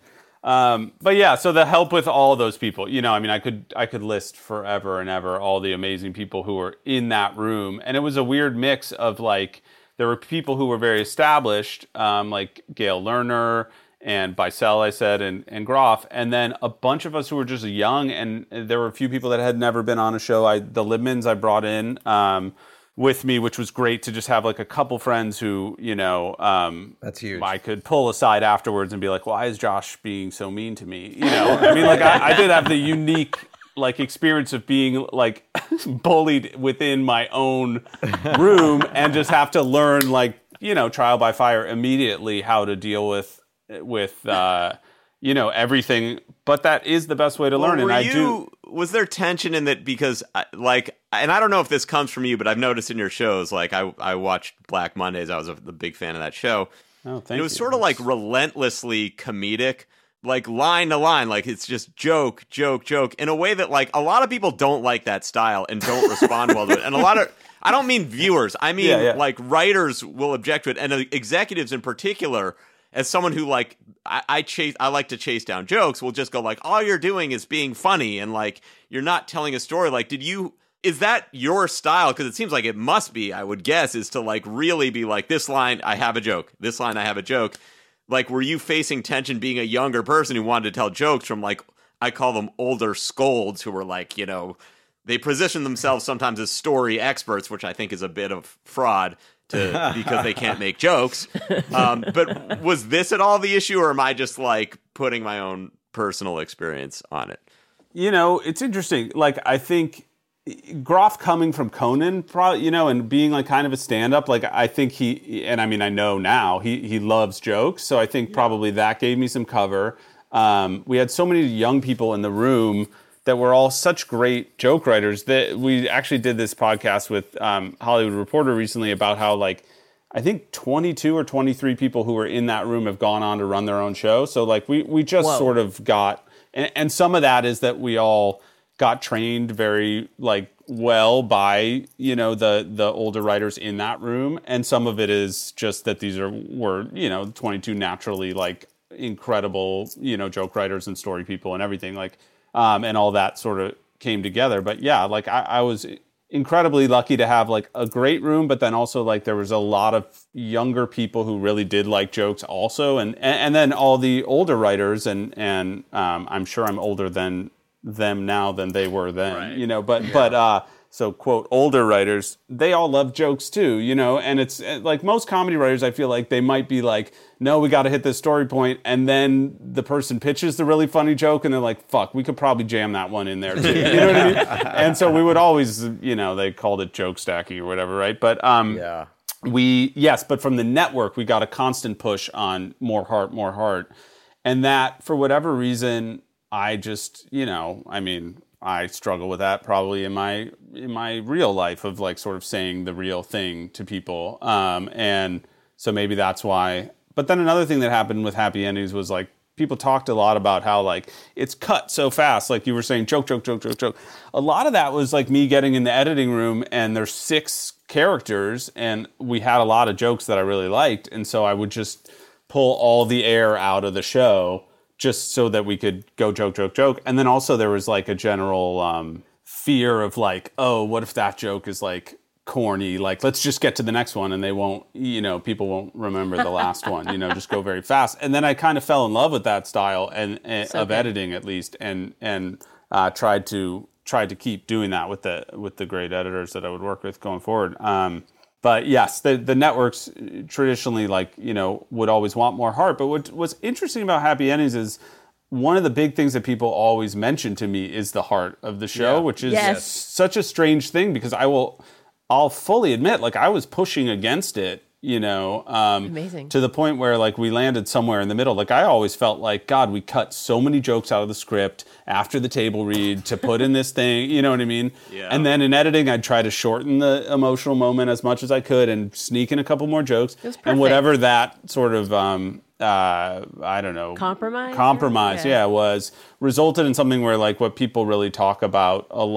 Um, but yeah, so the help with all those people, you know, I mean, I could I could list forever and ever all the amazing people who were in that room. And it was a weird mix of like, there were people who were very established, um, like Gail Lerner and Bicel, I said, and, and Groff. And then a bunch of us who were just young, and there were a few people that had never been on a show. I, the Libmans I brought in um, with me, which was great to just have like a couple friends who, you know, um, that's huge. I could pull aside afterwards and be like, why is Josh being so mean to me? You know, I mean, like I, I did have the unique like experience of being like bullied within my own room and just have to learn like, you know, trial by fire immediately how to deal with with uh you know everything, but that is the best way to learn. Well, and I you, do was there tension in that? Because like, and I don't know if this comes from you, but I've noticed in your shows, like I I watched Black Mondays, I was a, a big fan of that show. Oh, thank and it was you. sort of like relentlessly comedic, like line to line, like it's just joke joke joke in a way that like a lot of people don't like that style and don't respond well to it. And a lot of, I don't mean viewers, I mean Yeah, yeah. like writers will object to it, and uh, executives in particular. As someone who like I, I chase, I like to chase down jokes. Will just go like, all you're doing is being funny, and like you're not telling a story. Like, did you? Is that your style? Because it seems like it must be. I would guess is to like really be like, this line I have a joke. This line I have a joke. Like, were you facing tension being a younger person who wanted to tell jokes from like I call them older scolds who were like, you know, they position themselves sometimes as story experts, which I think is a bit of fraud. To, because they can't make jokes. Um, but was this at all the issue, or am I just like putting my own personal experience on it? You know, it's interesting. Like, I think Groff coming from Conan, probably, you know, and being like kind of a stand-up, like I think he, and I mean, I know now he he loves jokes, so I think probably that gave me some cover. Um, we had so many young people in the room that were all such great joke writers that we actually did this podcast with um, Hollywood Reporter recently about how like, I think twenty-two or twenty-three people who were in that room have gone on to run their own show. So like we, we just Whoa. sort of got, and, and some of that is that we all got trained very like well by, you know, the, the older writers in that room. And some of it is just that these are, were, you know, twenty-two naturally like incredible, you know, joke writers and story people and everything like, Um, and all that sort of came together. But yeah, like I, I was incredibly lucky to have like a great room, but then also like there was a lot of younger people who really did like jokes also. And, and, and then all the older writers and, and um, I'm sure I'm older than them now than they were then, Right. you know, but, yeah. but, uh, so quote, older writers, they all love jokes too, you know, and it's like most comedy writers, I feel like they might be like, no, we got to hit this story point. And then the person pitches the really funny joke and they're like, fuck, we could probably jam that one in there too. You know what I mean? And so we would always, you know, they called it joke stacking or whatever, right? But um, yeah, we, yes, but from the network, we got a constant push on more heart, more heart. And that, for whatever reason, I just, you know, I mean, I struggle with that probably in my in my real life of like sort of saying the real thing to people. Um, and so maybe that's why. But then another thing that happened with Happy Endings was like people talked a lot about how like it's cut so fast. Like you were saying, joke, joke, joke, joke, joke. A lot of that was like me getting in the editing room and there's six characters and we had a lot of jokes that I really liked. And so I would just pull all the air out of the show just so that we could go joke, joke, joke. And then also there was like a general um, fear of like, oh, what if that joke is like corny? Like, let's just get to the next one and they won't, you know, people won't remember the last one, you know, just go very fast. And then I kind of fell in love with that style and, and So of good. editing at least and and uh, tried to tried to keep doing that with the with the great editors that I would work with going forward. Um, But yes, the the networks traditionally, like, you know, would always want more heart. But what what's interesting about Happy Endings is one of the big things that people always mention to me is the heart of the show, Yeah. which is Yes. such a strange thing because I will, I'll fully admit, like I was pushing against it, you know, um, Amazing. to the point where like we landed somewhere in the middle. Like I always felt like, God, we cut so many jokes out of the script after the table read to put in this thing, you know what I mean? Yeah. And then in editing, I'd try to shorten the emotional moment as much as I could and sneak in a couple more jokes. It was perfect. And whatever that sort of, um, uh, I don't know. Compromise? Compromise, Yeah. yeah, was resulted in something where like what people really talk about a lot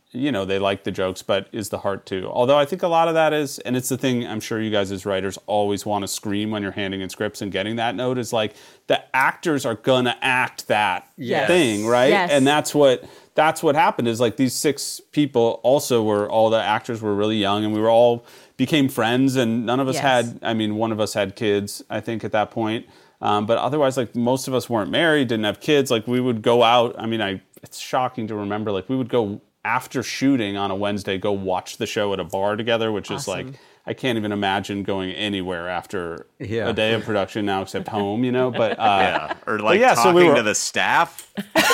you know, they like the jokes, but is the heart too. Although I think a lot of that is, and it's the thing I'm sure you guys as writers always want to scream when you're handing in scripts and getting that note, is like the actors are gonna act that Yes. thing, right? Yes. And that's what that's what happened is like these six people also were, all the actors were really young, and we were all became friends, and none of us Yes. had, I mean, one of us had kids, I think, at that point. Um, but otherwise, like, most of us weren't married, didn't have kids. Like, we would go out. I mean, I it's shocking to remember. Like, we would go after shooting on a Wednesday, go watch the show at a bar together, which is like, I can't even imagine going anywhere after Yeah. a day of production now, except home, you know? But, uh, Yeah, or like yeah, so talking we were- to the staff.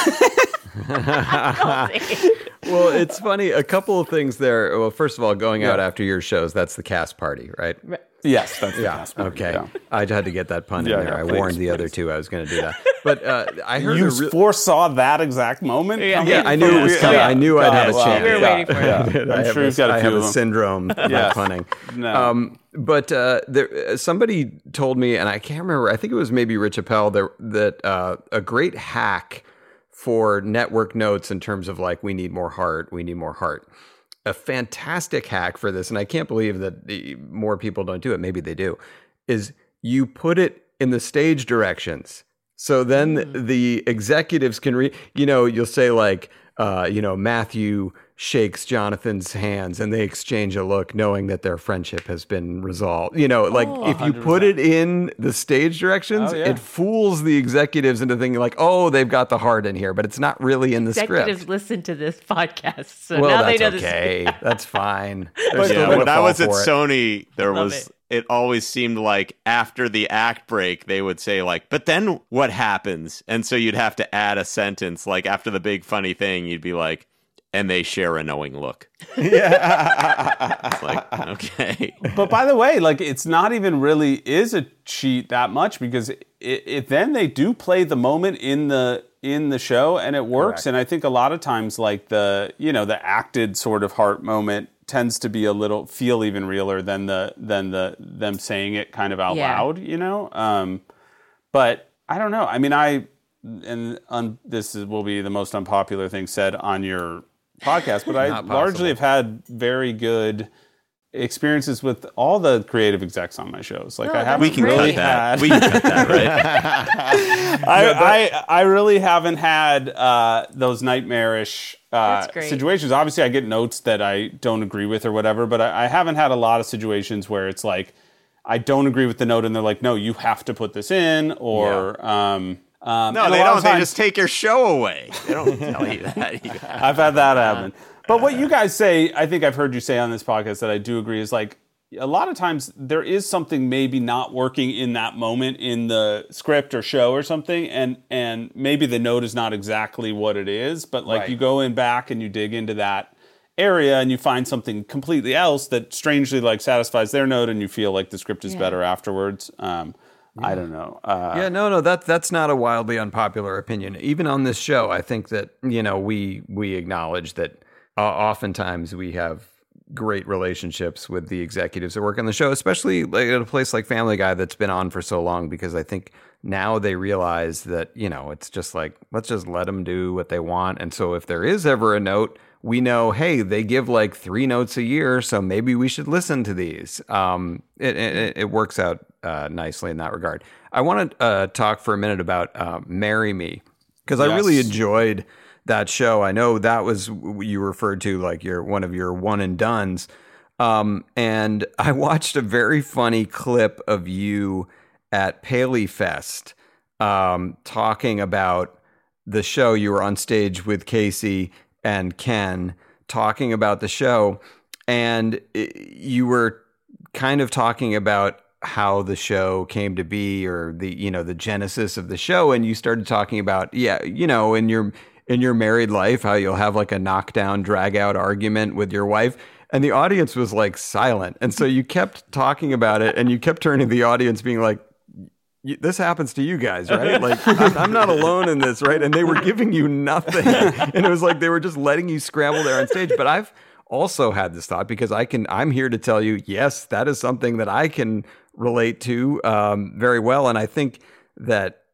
Well, it's funny. A couple of things there. Well, first of all, going out Yeah. after your shows, that's the cast party, right? yes, that's the Yeah. best part, Okay. yeah. I had to get that pun Yeah, in there. yeah, I please, warned the other please. two I was going to do that. But uh, I heard You a real- foresaw that exact moment? Yeah. coming? Yeah, I knew it was coming. I knew I'd have a Wow. chance. We were waiting for it. Yeah. I I'm have sure a- you've got a I few have a of them. syndrome of Yes. punning. No. Um, but uh, there, somebody told me, and I can't remember. I think it was maybe Rich Appel that that uh, a great hack for network notes in terms of like, we need more heart, we need more heart. A fantastic hack for this, and I can't believe that the, more people don't do it. Maybe they do. Is you put it in the stage directions. So then Mm. the executives can read, you know, you'll say like, uh, you know, Matthew shakes Jonathan's hands and they exchange a look knowing that their friendship has been resolved. You know, like Oh. if you put it in the stage directions, Oh, yeah. it fools the executives into thinking like, oh, they've got the heart in here, but it's not really in the Executives script. listen to this podcast, so Well, now that's they know okay. this. That's fine. They're But still Yeah, gonna when I fall was at for it. Sony, there Love was it. it always seemed like after the act break, they would say like, but then what happens? And so you'd have to add a sentence like after the big funny thing, you'd be like, and they share a knowing look. Yeah. It's like, okay. But by the way, like, it's not even really is a cheat that much, because it, it then they do play the moment in the in the show, and it works. Correct. And I think a lot of times, like the you know the acted sort of heart moment tends to be a little feel even realer than the than the them saying it kind of out Yeah. loud, you know. Um, but I don't know. I mean, I and un, this is, will be the most unpopular thing said on your podcast, but I Not largely possible. have had very good experiences with all the creative execs on my shows. Like No, I haven't We can really cut that. had. We can cut that, right? I, I I really haven't had uh, those nightmarish uh, That's great. situations. Obviously, I get notes that I don't agree with or whatever, but I, I haven't had a lot of situations where it's like I don't agree with the note, and they're like, "No, you have to put this in," or. Um, um, No, and a they lot don't. of They times- just take your show away. They don't tell you that. I've had that happen. But what you guys say, I think I've heard you say on this podcast that I do agree, is like a lot of times there is something maybe not working in that moment in the script or show or something, and and maybe the note is not exactly what it is, but like Right. you go in back and you dig into that area and you find something completely else that strangely like satisfies their note, and you feel like the script is Yeah. better afterwards. Um, I don't know. Uh, Yeah, no, no, that that's not a wildly unpopular opinion. Even on this show, I think that, you know, we we acknowledge that uh, oftentimes we have great relationships with the executives that work on the show, especially like at a place like Family Guy that's been on for so long, because I think now they realize that, you know, it's just like, let's just let them do what they want. And so if there is ever a note, we know, hey, they give like three notes a year, so maybe we should listen to these. Um, it, it, it works out uh, nicely in that regard. I want to uh, talk for a minute about uh, Marry Me, because I really Yes. enjoyed that show. I know that was you referred to like your one of your one and dones. Um, and I watched a very funny clip of you at Paley Fest um, talking about the show. You were on stage with Casey and Ken talking about the show, and it, you were kind of talking about how the show came to be, or the, you know, the genesis of the show. And you started talking about, yeah, you know, in your, in your married life, how you'll have like a knockdown, drag out argument with your wife. And the audience was like silent. And so you kept talking about it, and you kept turning to the audience being like, "Y- this happens to you guys, right? Like, I'm, I'm not alone in this, right?" And they were giving you nothing. And it was like they were just letting you scramble there on stage. But I've also had this thought, because I can, I'm here to tell you, yes, that is something that I can relate to um, very well. And I think that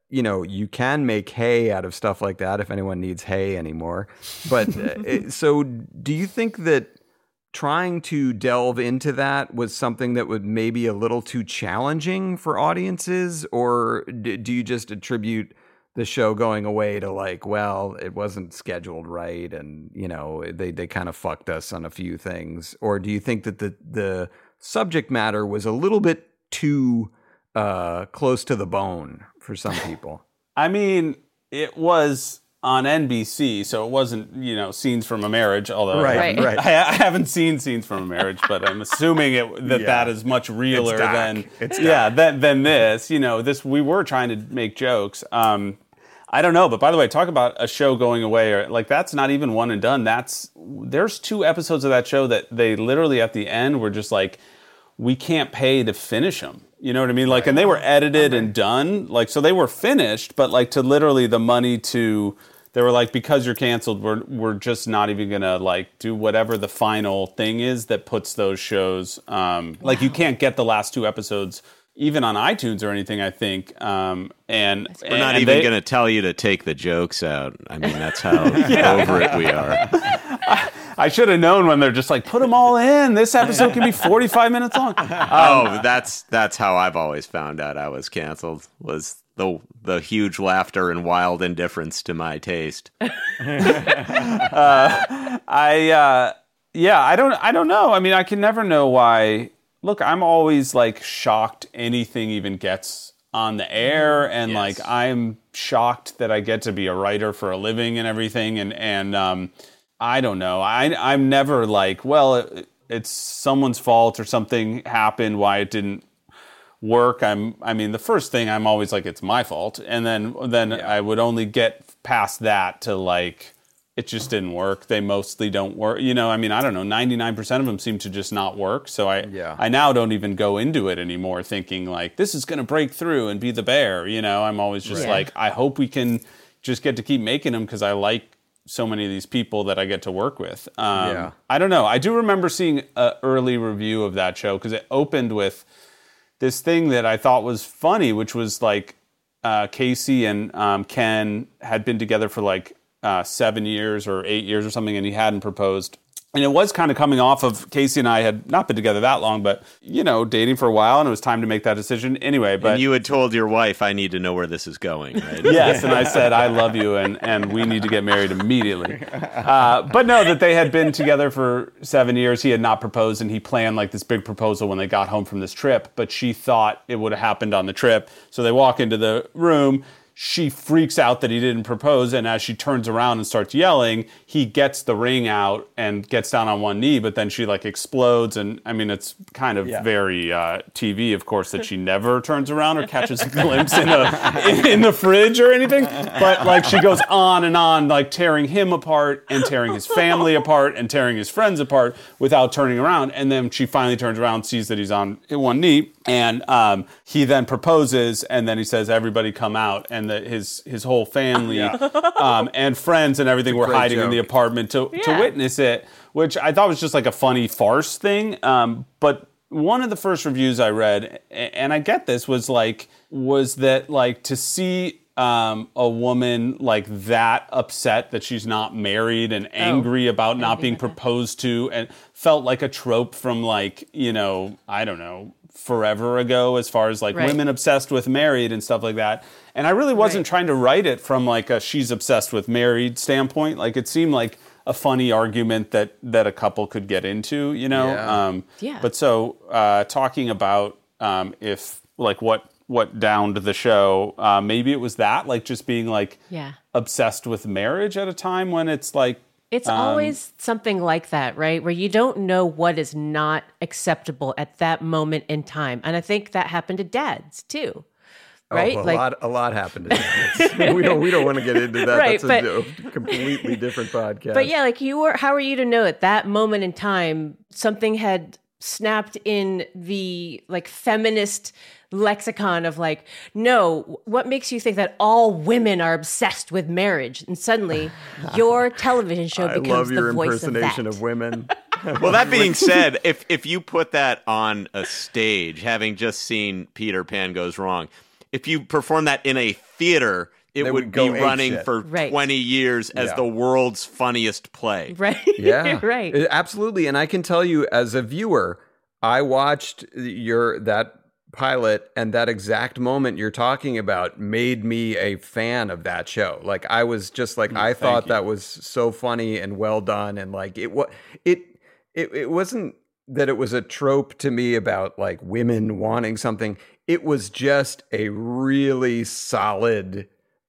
you know, you can make hay out of stuff like that if anyone needs hay anymore. But uh, so do you think that trying to delve into that was something that would maybe a little too challenging for audiences? Or do, do you just attribute the show going away to like, well, it wasn't scheduled right and, you know, they, they kind of fucked us on a few things? Or do you think that the, the subject matter was a little bit too uh, close to the bone for some people? I mean, it was on N B C, so it wasn't, you know, Scenes from a Marriage, although right, I, haven't, right. I, I haven't seen Scenes from a Marriage, but I'm assuming it, that Yeah. that is much realer It's dark. than It's yeah than, than this. You know, this we were trying to make jokes. Um, I don't know, but by the way, talk about a show going away, or like that's not even one and done. That's there's two episodes of that show that they literally at the end were just like, we can't pay to finish them. You know what I mean? Like, and they were edited and done. Like, so they were finished, but like to literally the money to, they were like, because you're canceled, we're we're just not even gonna like do whatever the final thing is that puts those shows. Um, wow. Like, you can't get the last two episodes even on iTunes or anything, I think. Um, and we're not and even they, going to tell you to take the jokes out. I mean, that's how yeah. over it we are. I, I should have known when they're just like, put them all in. This episode can be forty-five minutes long. Um, oh, that's that's how I've always found out I was canceled, was the the huge laughter and wild indifference to my taste. uh, I uh, yeah, I don't I don't know. I mean, I can never know why. Look, I'm always like shocked anything even gets on the air, and yes. like I'm shocked that I get to be a writer for a living and everything, and and um, I don't know. I I'm never like, well, it, it's someone's fault or something happened why it didn't work. I'm I mean, the first thing I'm always like, it's my fault, and then then yeah. I would only get past that to like, it just didn't work. They mostly don't work. You know, I mean, I don't know, ninety-nine percent of them seem to just not work. So I yeah. I now don't even go into it anymore thinking like, this is going to break through and be the bear. You know, I'm always just right. like, I hope we can just get to keep making them because I like so many of these people that I get to work with. Um, yeah. I don't know. I do remember seeing an early review of that show because it opened with this thing that I thought was funny, which was like uh, Casey and um, Ken had been together for like, Uh, seven years or eight years or something, and he hadn't proposed. And it was kind of coming off of Casey and I had not been together that long, but, you know, dating for a while, and it was time to make that decision anyway. But and you had told your wife, I need to know where this is going, right? Yes, and I said, I love you, and, and we need to get married immediately. Uh, but no, that they had been together for seven years. He had not proposed, and he planned like this big proposal when they got home from this trip, but she thought it would have happened on the trip. So they walk into the room. She freaks out that he didn't propose, and as she turns around and starts yelling, he gets the ring out and gets down on one knee, but then she like explodes, and I mean, it's kind of yeah. very uh, T V, of course, that she never turns around or catches a glimpse in, a, in, in the fridge or anything, but like she goes on and on, like tearing him apart and tearing his family apart and tearing his friends apart without turning around, and then she finally turns around, sees that he's on one knee, and um, he then proposes, and then he says, everybody come out, and that his his whole family yeah. um, and friends and everything were hiding joke. in the apartment to, yeah. to witness it, which I thought was just like a funny farce thing. Um, but one of the first reviews I read, and I get this, was like, was that like to see um, a woman like that upset that she's not married and angry oh, about not being proposed to, and felt like a trope from like, you know, I don't know, forever ago, as far as like right. women obsessed with married and stuff like that. And I really wasn't right. trying to write it from like a she's obsessed with married standpoint. Like it seemed like a funny argument that that a couple could get into, you know? Yeah. Um, yeah. But so uh, talking about um, if like what what downed the show, uh, maybe it was that, like just being like yeah. obsessed with marriage at a time when it's like, It's um, always something like that, right? Where you don't know what is not acceptable at that moment in time. And I think that happened to dads too, right? Oh, a like, lot, a lot happened to dads. we don't, we don't want to get into that. Right, That's but, a, a completely different podcast. But yeah, like you were, how are you to know at that moment in time, something had snapped in the like feminist lexicon of like, no, what makes you think that all women are obsessed with marriage? And suddenly your television show I becomes love your the voice of that. impersonation of women. Well, that being said, if if you put that on a stage, having just seen Peter Pan Goes Wrong, if you perform that in a theater, it They would, would be go ape running shit. for Right. twenty years as Yeah. the world's funniest play. Right. Yeah, right. Uh, absolutely. And I can tell you, as a viewer, I watched your that pilot, and that exact moment you're talking about made me a fan of that show. Like I was just like, I thought you. that was so funny and well done, and like it was it it it wasn't that it was a trope to me about like women wanting something. It was just a really solid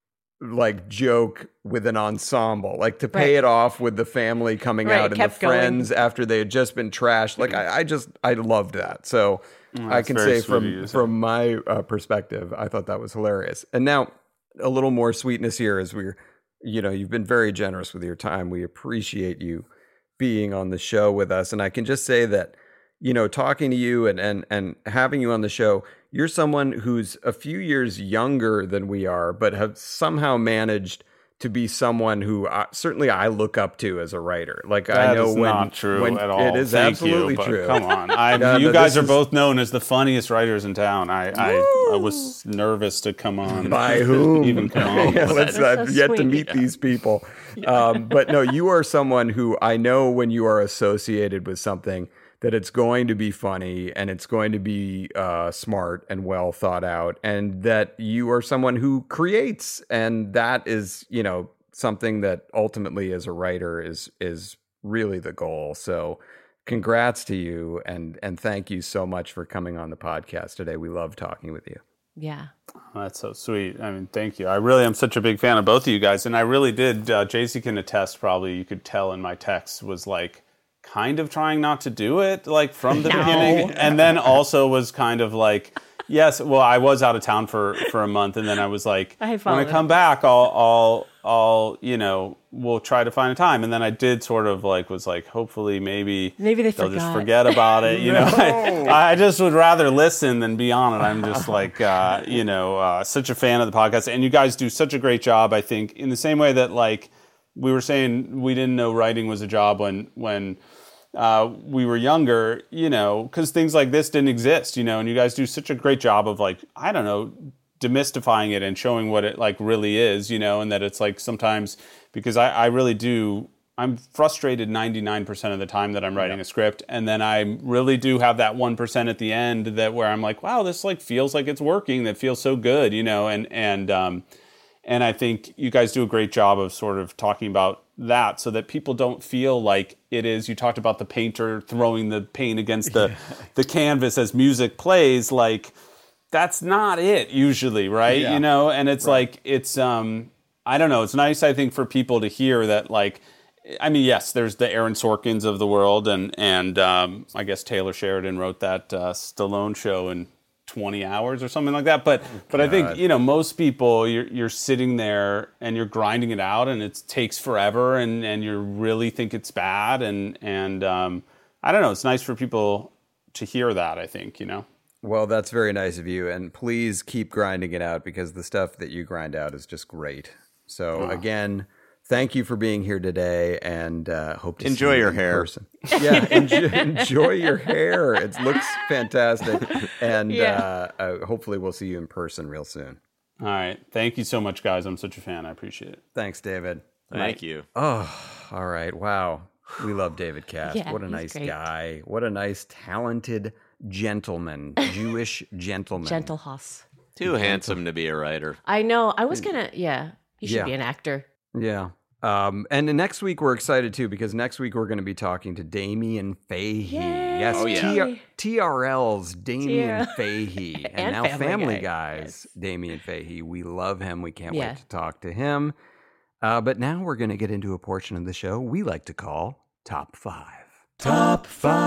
like joke with an ensemble, like to pay Right. it off with the family coming Right, out and the kept going. friends after they had just been trashed. Like I, I just I loved that. So I that's can very say sweet of from you, sir. from my uh, perspective, I thought that was hilarious. And now a little more sweetness here as we're, you know, you've been very generous with your time. We appreciate you being on the show with us. And I can just say that, you know, talking to you and and and having you on the show, you're someone who's a few years younger than we are, but have somehow managed to be someone who uh, certainly I look up to as a writer. Like I That know is when not true when at all. it is Thank absolutely you, but true. Come on, I, No, you no, guys this are is- both known as the funniest writers in town. I I, I was nervous to come on. By whom? Even come on. Yeah, let's, That's I've so yet to sweet. meet these people. Um, but no, you are someone who I know when you are associated with something that it's going to be funny and it's going to be uh, smart and well thought out, and that you are someone who creates, and that is, you know, something that ultimately as a writer is is really the goal. So congrats to you, and and thank you so much for coming on the podcast today. We love talking with you. Yeah. That's so sweet. I mean, thank you. I really am such a big fan of both of you guys, and I really did. Uh, J C can attest. Probably you could tell in my text was like kind of trying not to do it, like from the No. beginning, and then also was kind of like, yes. Well, I was out of town for for a month, and then I was like, I when I followed come it. back, I'll I'll I'll you know we'll try to find a time, and then I did sort of like was like, hopefully maybe Maybe they they'll just forgot. forget about it. You know, I, I just would rather listen than be on it. I'm just like, uh, you know, uh, such a fan of the podcast, and you guys do such a great job. I think in the same way that like we were saying, we didn't know writing was a job when when uh, we were younger, you know, because things like this didn't exist, you know, and you guys do such a great job of like, I don't know, demystifying it and showing what it like really is, you know, and that it's like sometimes because I, I really do. I'm frustrated ninety-nine percent of the time that I'm writing a script, and then I really do have that one percent at the end that where I'm like, wow, this like feels like it's working. That feels so good, you know, and and um, and I think you guys do a great job of sort of talking about that so that people don't feel like it is. You talked about the painter throwing the paint against the the canvas as music plays, like that's not it usually, right? Yeah. You know, and it's like it's um, I don't know. It's nice, I think, for people to hear that like. I mean, yes, there's the Aaron Sorkins of the world, and and um, I guess Taylor Sheridan wrote that uh, Stallone show in twenty hours or something like that. But but I think you know most people, you're you're sitting there and you're grinding it out, and it takes forever, and, and you really think it's bad, and and um, I don't know. It's nice for people to hear that. I think you know. Well, that's very nice of you, and please keep grinding it out because the stuff that you grind out is just great. So Oh. again. Thank you for being here today, and uh, hope to Enjoy see you your in hair. person. Yeah, enjoy, enjoy your hair. It looks fantastic, and Yeah. uh, uh, hopefully we'll see you in person real soon. All right, thank you so much, guys. I'm such a fan. I appreciate it. Thanks, David. Thank you. Oh, all right. Wow, we love David Cass. Yeah, what a he's nice great. guy. What a nice, talented gentleman, Jewish gentleman. Gentle Hoss. Too handsome to be a writer. I know. I was gonna. Yeah. He should Yeah. be an actor. Yeah. Um, and then next week we're excited too because next week we're going to be talking to Damien Fahey. Yay. Yes, Oh, yeah. T- T R L's Damien T R Fahey, and, And now Family Family, Guy. Guys, Damien Fahey. We love him. We can't Yeah. wait to talk to him. Uh, but now we're going to get into a portion of the show we like to call Top Five. Top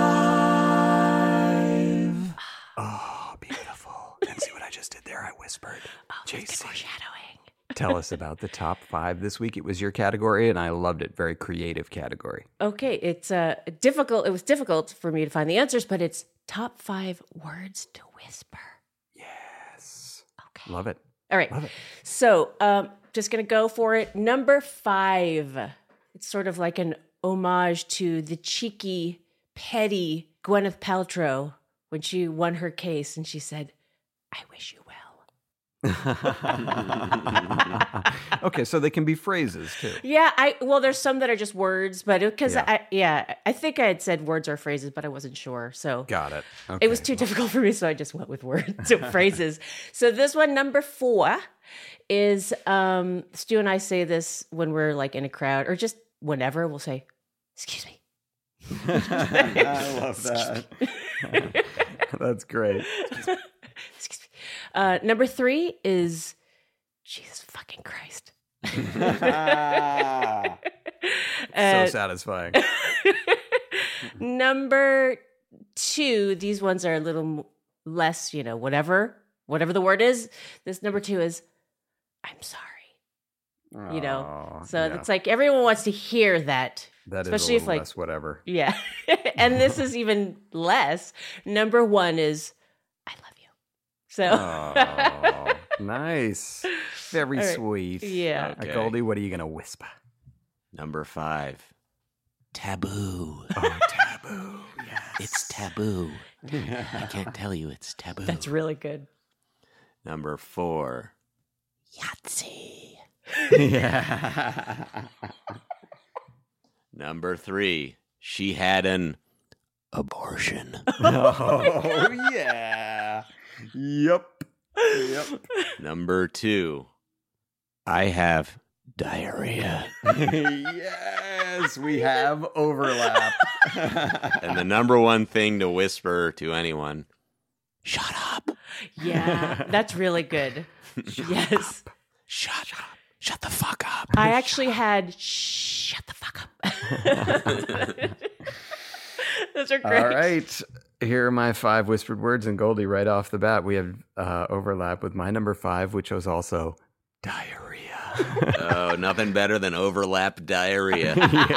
Five. Oh, beautiful. And see what I just did there? I whispered. Oh, J C. foreshadowing. Tell us about the top five this week. It was your category, and I loved it. Very creative category. Okay, it's uh, difficult. It was difficult for me to find the answers, but it's top five words to whisper. Yes. Okay. Love it. All right. Love it. So, um, just gonna go for it. Number five. It's sort of like an homage to the cheeky, petty Gwyneth Paltrow when she won her case, and she said, "I wish you well." Okay, so they can be phrases too. Yeah, I well, there's some that are just words, but because Yeah. I yeah, I think I had said words or phrases, but I wasn't sure. So Got it. it was too difficult for me, so I just went with words, so phrases. So this one, number four, is um, Stu and I say this when we're like in a crowd or just whenever. We'll say, "Excuse me." I love that. That's great. Excuse me. Uh, number three is Jesus fucking Christ. So Uh, satisfying. Number two, these ones are a little m- less, you know, whatever, whatever the word is. This number two is, I'm sorry. You know, Aw, so yeah. it's like everyone wants to hear that. That is especially a if little like, less whatever. yeah. And this is even less. Number one is, I love you. So. Oh, nice. Very All right. sweet. Yeah. Uh, Goldie, what are you going to whisper? Number five, taboo. Oh, taboo. Yes. It's taboo. I can't tell you it's taboo. That's really good. Number four, Yahtzee. Yeah. Number three, she had an abortion. Oh, yeah. Yep. Yep. Number two, I have diarrhea. Yes, we have overlap. And the number one thing to whisper to anyone, shut up. Yeah, that's really good. yes. Up. Shut up. Shut the fuck up. I actually had shut the fuck up. Those are great. All right. Here are my five whispered words, and Goldie, right off the bat, we have uh, overlap with my number five, which was also diarrhea. Oh, nothing better than overlap diarrhea.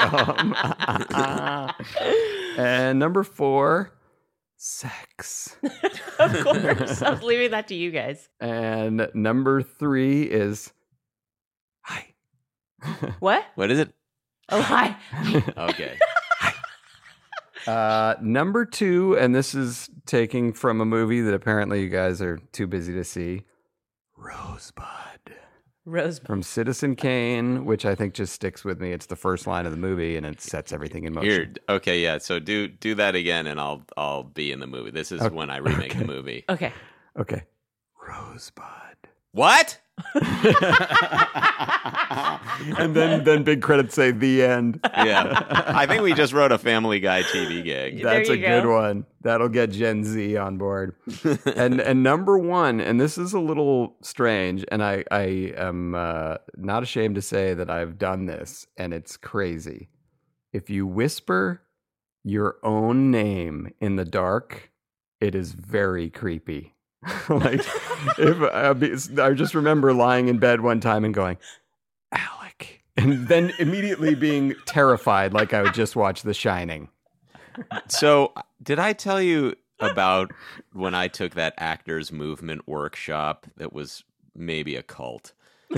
And number four, sex. Of course. I was leaving that to you guys. And number three is hi. What? What is it? Oh, hi. Okay. Uh, number two, and this is taking from a movie that apparently you guys are too busy to see, Rosebud. Rosebud. From Citizen Kane, which I think just sticks with me. It's the first line of the movie, and it sets everything in motion. Here, okay, yeah. So do do that again, and I'll I'll be in the movie. This is Okay. when I remake Okay. the movie. Okay. Okay. Rosebud. What? And then, then big credits say the end. Yeah, I think we just wrote a Family Guy T V gig. That's There a you good go. one. That'll get Gen Z on board. and and number one, and this is a little strange, and I I am uh, not ashamed to say that I've done this, and it's crazy. If you whisper your own name in the dark, it is very creepy. Like if I, I just remember lying in bed one time and going, Alec, and then immediately being terrified, like I would just watch The Shining. So, did I tell you about when I took that actors movement workshop that was maybe a cult?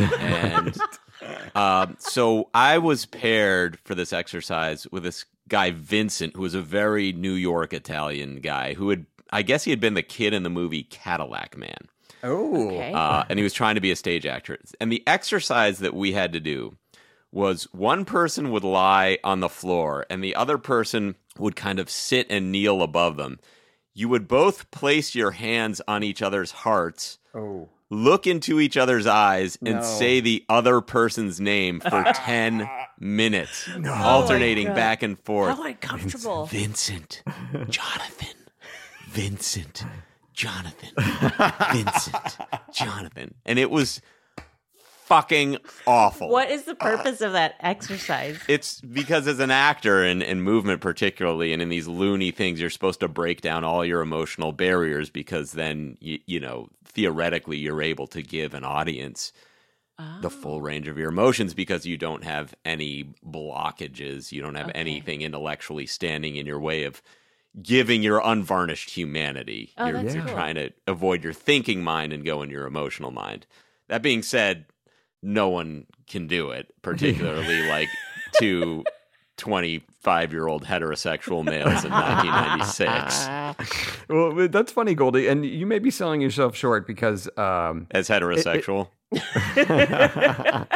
And um, so I was paired for this exercise with this guy, Vincent, who was a very New York Italian guy who had, I guess he had been the kid in the movie Cadillac Man. Oh. Okay. Uh, and he was trying to be a stage actor. And the exercise that we had to do was one person would lie on the floor and the other person would kind of sit and kneel above them. You would both place your hands on each other's hearts, Oh. look into each other's eyes, and No. say the other person's name for ten minutes, alternating God. back and forth. How uncomfortable. Vincent, Jonathan, Vincent, Jonathan, Vincent, Jonathan. And it was fucking awful. What is the purpose of that exercise? It's because as an actor and in movement particularly, and in these loony things, you're supposed to break down all your emotional barriers because then, you, you know, theoretically you're able to give an audience the full range of your emotions because you don't have any blockages. You don't have Okay. anything intellectually standing in your way of giving your unvarnished humanity. Oh, you're that's you're cool. trying to avoid your thinking mind and go in your emotional mind. That being said, no one can do it, particularly like to twenty-five-year-old heterosexual males in nineteen ninety-six. Well, that's funny, Goldie, and you may be selling yourself short because um, as heterosexual. It, it...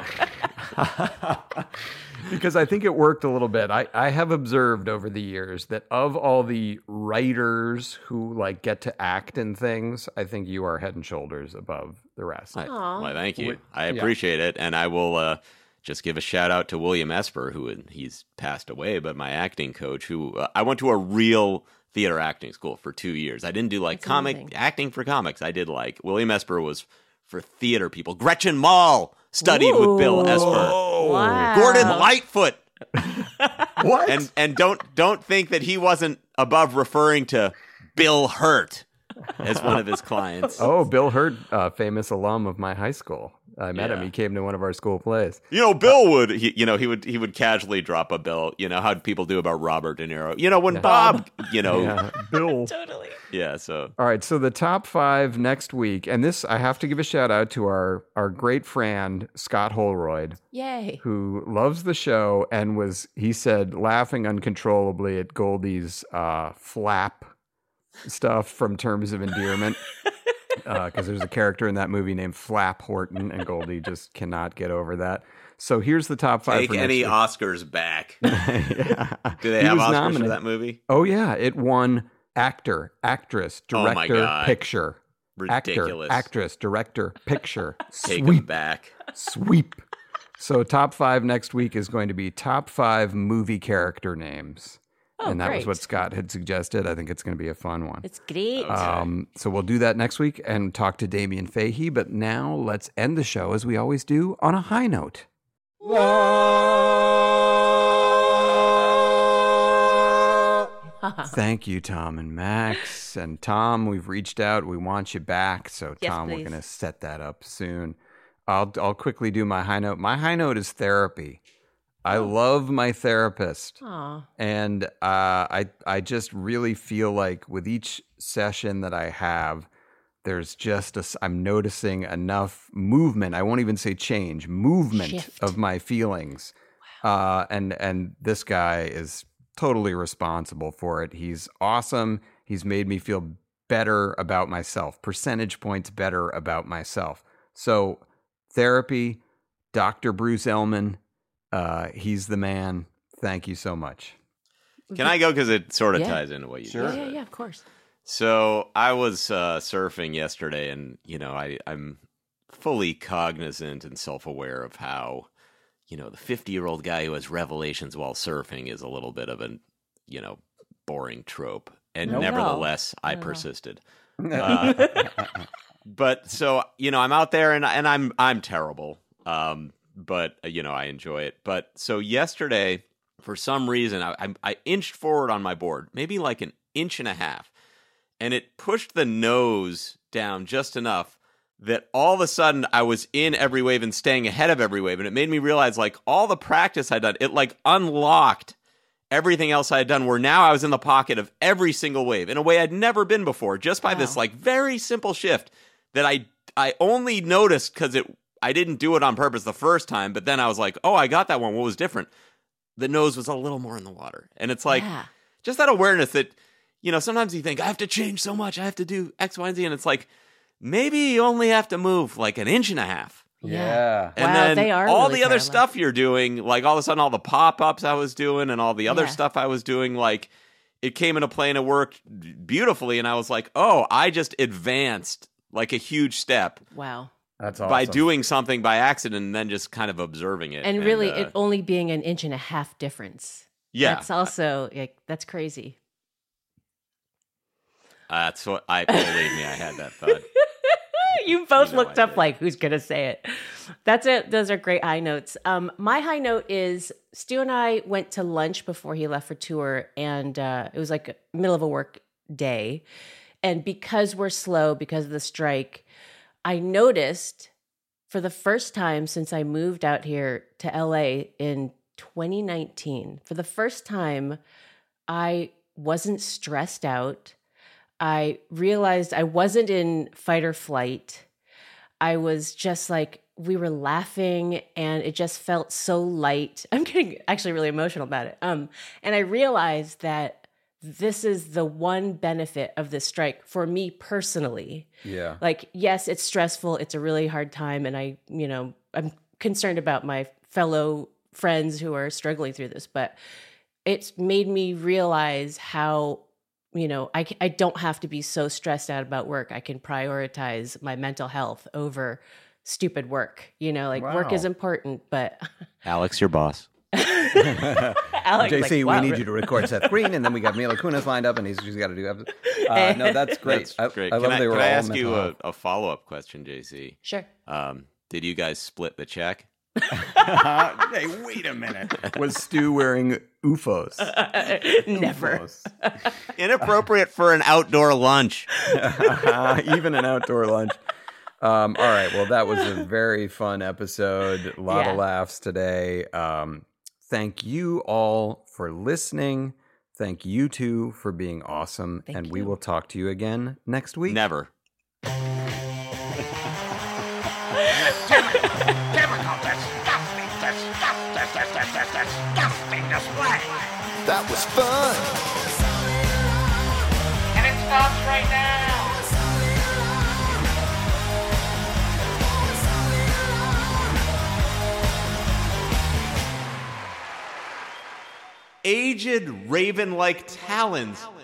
Because I think it worked a little bit. I, I have observed over the years that of all the writers who like get to act in things, I think you are head and shoulders above the rest. I, well, thank you. I appreciate yeah. it, and I will. Uh, Just give a shout out to William Esper, who he's passed away, but my acting coach, who uh, I went to a real theater acting school for two years. I didn't do like That's comic amazing. acting for comics. I did like William Esper was for theater people. Gretchen Mol studied Ooh. with Bill Esper. Wow. Gordon Lightfoot. What? And and don't don't think that he wasn't above referring to Bill Hurt as one of his clients. Oh, Bill Hurt, uh, famous alum of my high school. I met Yeah. him. He came to one of our school plays. You know, Bill would, he, you know, he would he would casually drop a bill. You know how people do about Robert De Niro. You know when Yeah. Bob, you know, Yeah, Bill. Totally. yeah. So All right, so the top five next week, and this I have to give a shout out to our our great friend Scott Holroyd, Yay. who loves the show and was he said laughing uncontrollably at Goldie's uh, flap stuff from Terms of Endearment. Because uh, there's a character in that movie named Flap Horton, and Goldie just cannot get over that. So here's the top five. take for any next Oscars back. yeah. Do they He have was Oscars nominated. for that movie? Oh yeah, it won actor, actress, Oh, my director, God. picture. Ridiculous. Actor, actress, director, picture. Take Sweep. them back. Sweep. So top five next week is going to be top five movie character names. Oh, and that great. was what Scott had suggested. I think it's going to be a fun one. It's great. Um, so we'll do that next week and talk to Damien Fahey. But now let's end the show, as we always do, on a high note. Thank you, Tom and Max. And Tom, we've reached out. We want you back. So, Yes, Tom, we're please. going to set that up soon. I'll I'll quickly do my high note. My high note is therapy. I love my therapist. Aw. And uh, I I just really feel like with each session that I have, there's just a, I'm noticing enough movement. I won't even say change, movement Shift. of my feelings. Uh, and and this guy is totally responsible for it. He's awesome. He's made me feel better about myself, percentage points better about myself. So therapy, Doctor Bruce Ellman. Uh, he's the man. Thank you so much. Can I go? Because it sort of Yeah. ties into what you Yeah, just yeah, said. yeah, of course. So I was uh, surfing yesterday, and you know, I, I'm fully cognizant and self-aware of how, you know, the fifty-year-old guy who has revelations while surfing is a little bit of a, you know, boring trope. And No. nevertheless, I No, no. persisted. Uh, but so you know, I'm out there, and and I'm I'm terrible. Um, but uh, you know, I enjoy it. But so yesterday, for some reason, I, I I inched forward on my board, maybe like an inch and a half, and it pushed the nose down just enough that all of a sudden I was in every wave and staying ahead of every wave, and it made me realize like all the practice I'd done, it like unlocked everything else I had done, where now I was in the pocket of every single wave in a way I'd never been before, just by Wow. this like very simple shift that I I only noticed because it I didn't do it on purpose the first time, but then I was like, oh, I got that one. What was different? The nose was a little more in the water. And it's like, Yeah. just that awareness that, you know, sometimes you think, I have to change so much. I have to do X, Y, and Z. And it's like, maybe you only have to move like an inch and a half. Yeah. And Wow, then they are all really the other parallel. stuff you're doing, like all of a sudden all the pop-ups I was doing and all the other Yeah. stuff I was doing, like it came into play and it worked beautifully. And I was like, oh, I just advanced like a huge step Wow. That's awesome. by doing something by accident and then just kind of observing it. And really, uh, it only being an inch and a half difference. Yeah. That's also, like, that's crazy. that's what I believe me, I had that thought. You both You know looked I up did. like, who's going to say it? That's it. Those are great high notes. Um, my high note is Stu and I went to lunch before he left for tour, and uh, it was like middle of a work day. And because we're slow, because of the strike, I noticed for the first time since I moved out here to L A in twenty nineteen, for the first time, I wasn't stressed out. I realized I wasn't in fight or flight. I was just like we were laughing and it just felt so light. I'm getting actually really emotional about it. Um, and I realized that this is the one benefit of this strike for me personally. Yeah. Like, yes, it's stressful. It's a really hard time. And I, you know, I'm concerned about my fellow friends who are struggling through this, but it's made me realize how, you know, I, I don't have to be so stressed out about work. I can prioritize my mental health over stupid work. You know, like wow. work is important, but Alex, your boss. Alex, J C, like, wow, we need really? you to record Seth Green, and then we got Mila Kunis lined up, and he's just got to do. Uh, no, that's great. That's great. I, I can love I, they were can I all ask you a, health. a follow up question, J C? Sure. Um, did you guys split the check? Hey, wait a minute. Was Stu wearing U F Os? Uh, never. U F Os. Inappropriate for an outdoor lunch. Even an outdoor lunch. Um, all right. Well, that was a very fun episode. A lot Yeah. of laughs today. Um, thank you all for listening. Thank you two for being awesome. Thank and you. we will talk to you again next week. Never. Typical disgusting, disgusting, disgusting, disgusting display. That was fun. And it stops right now. Aged raven-like talons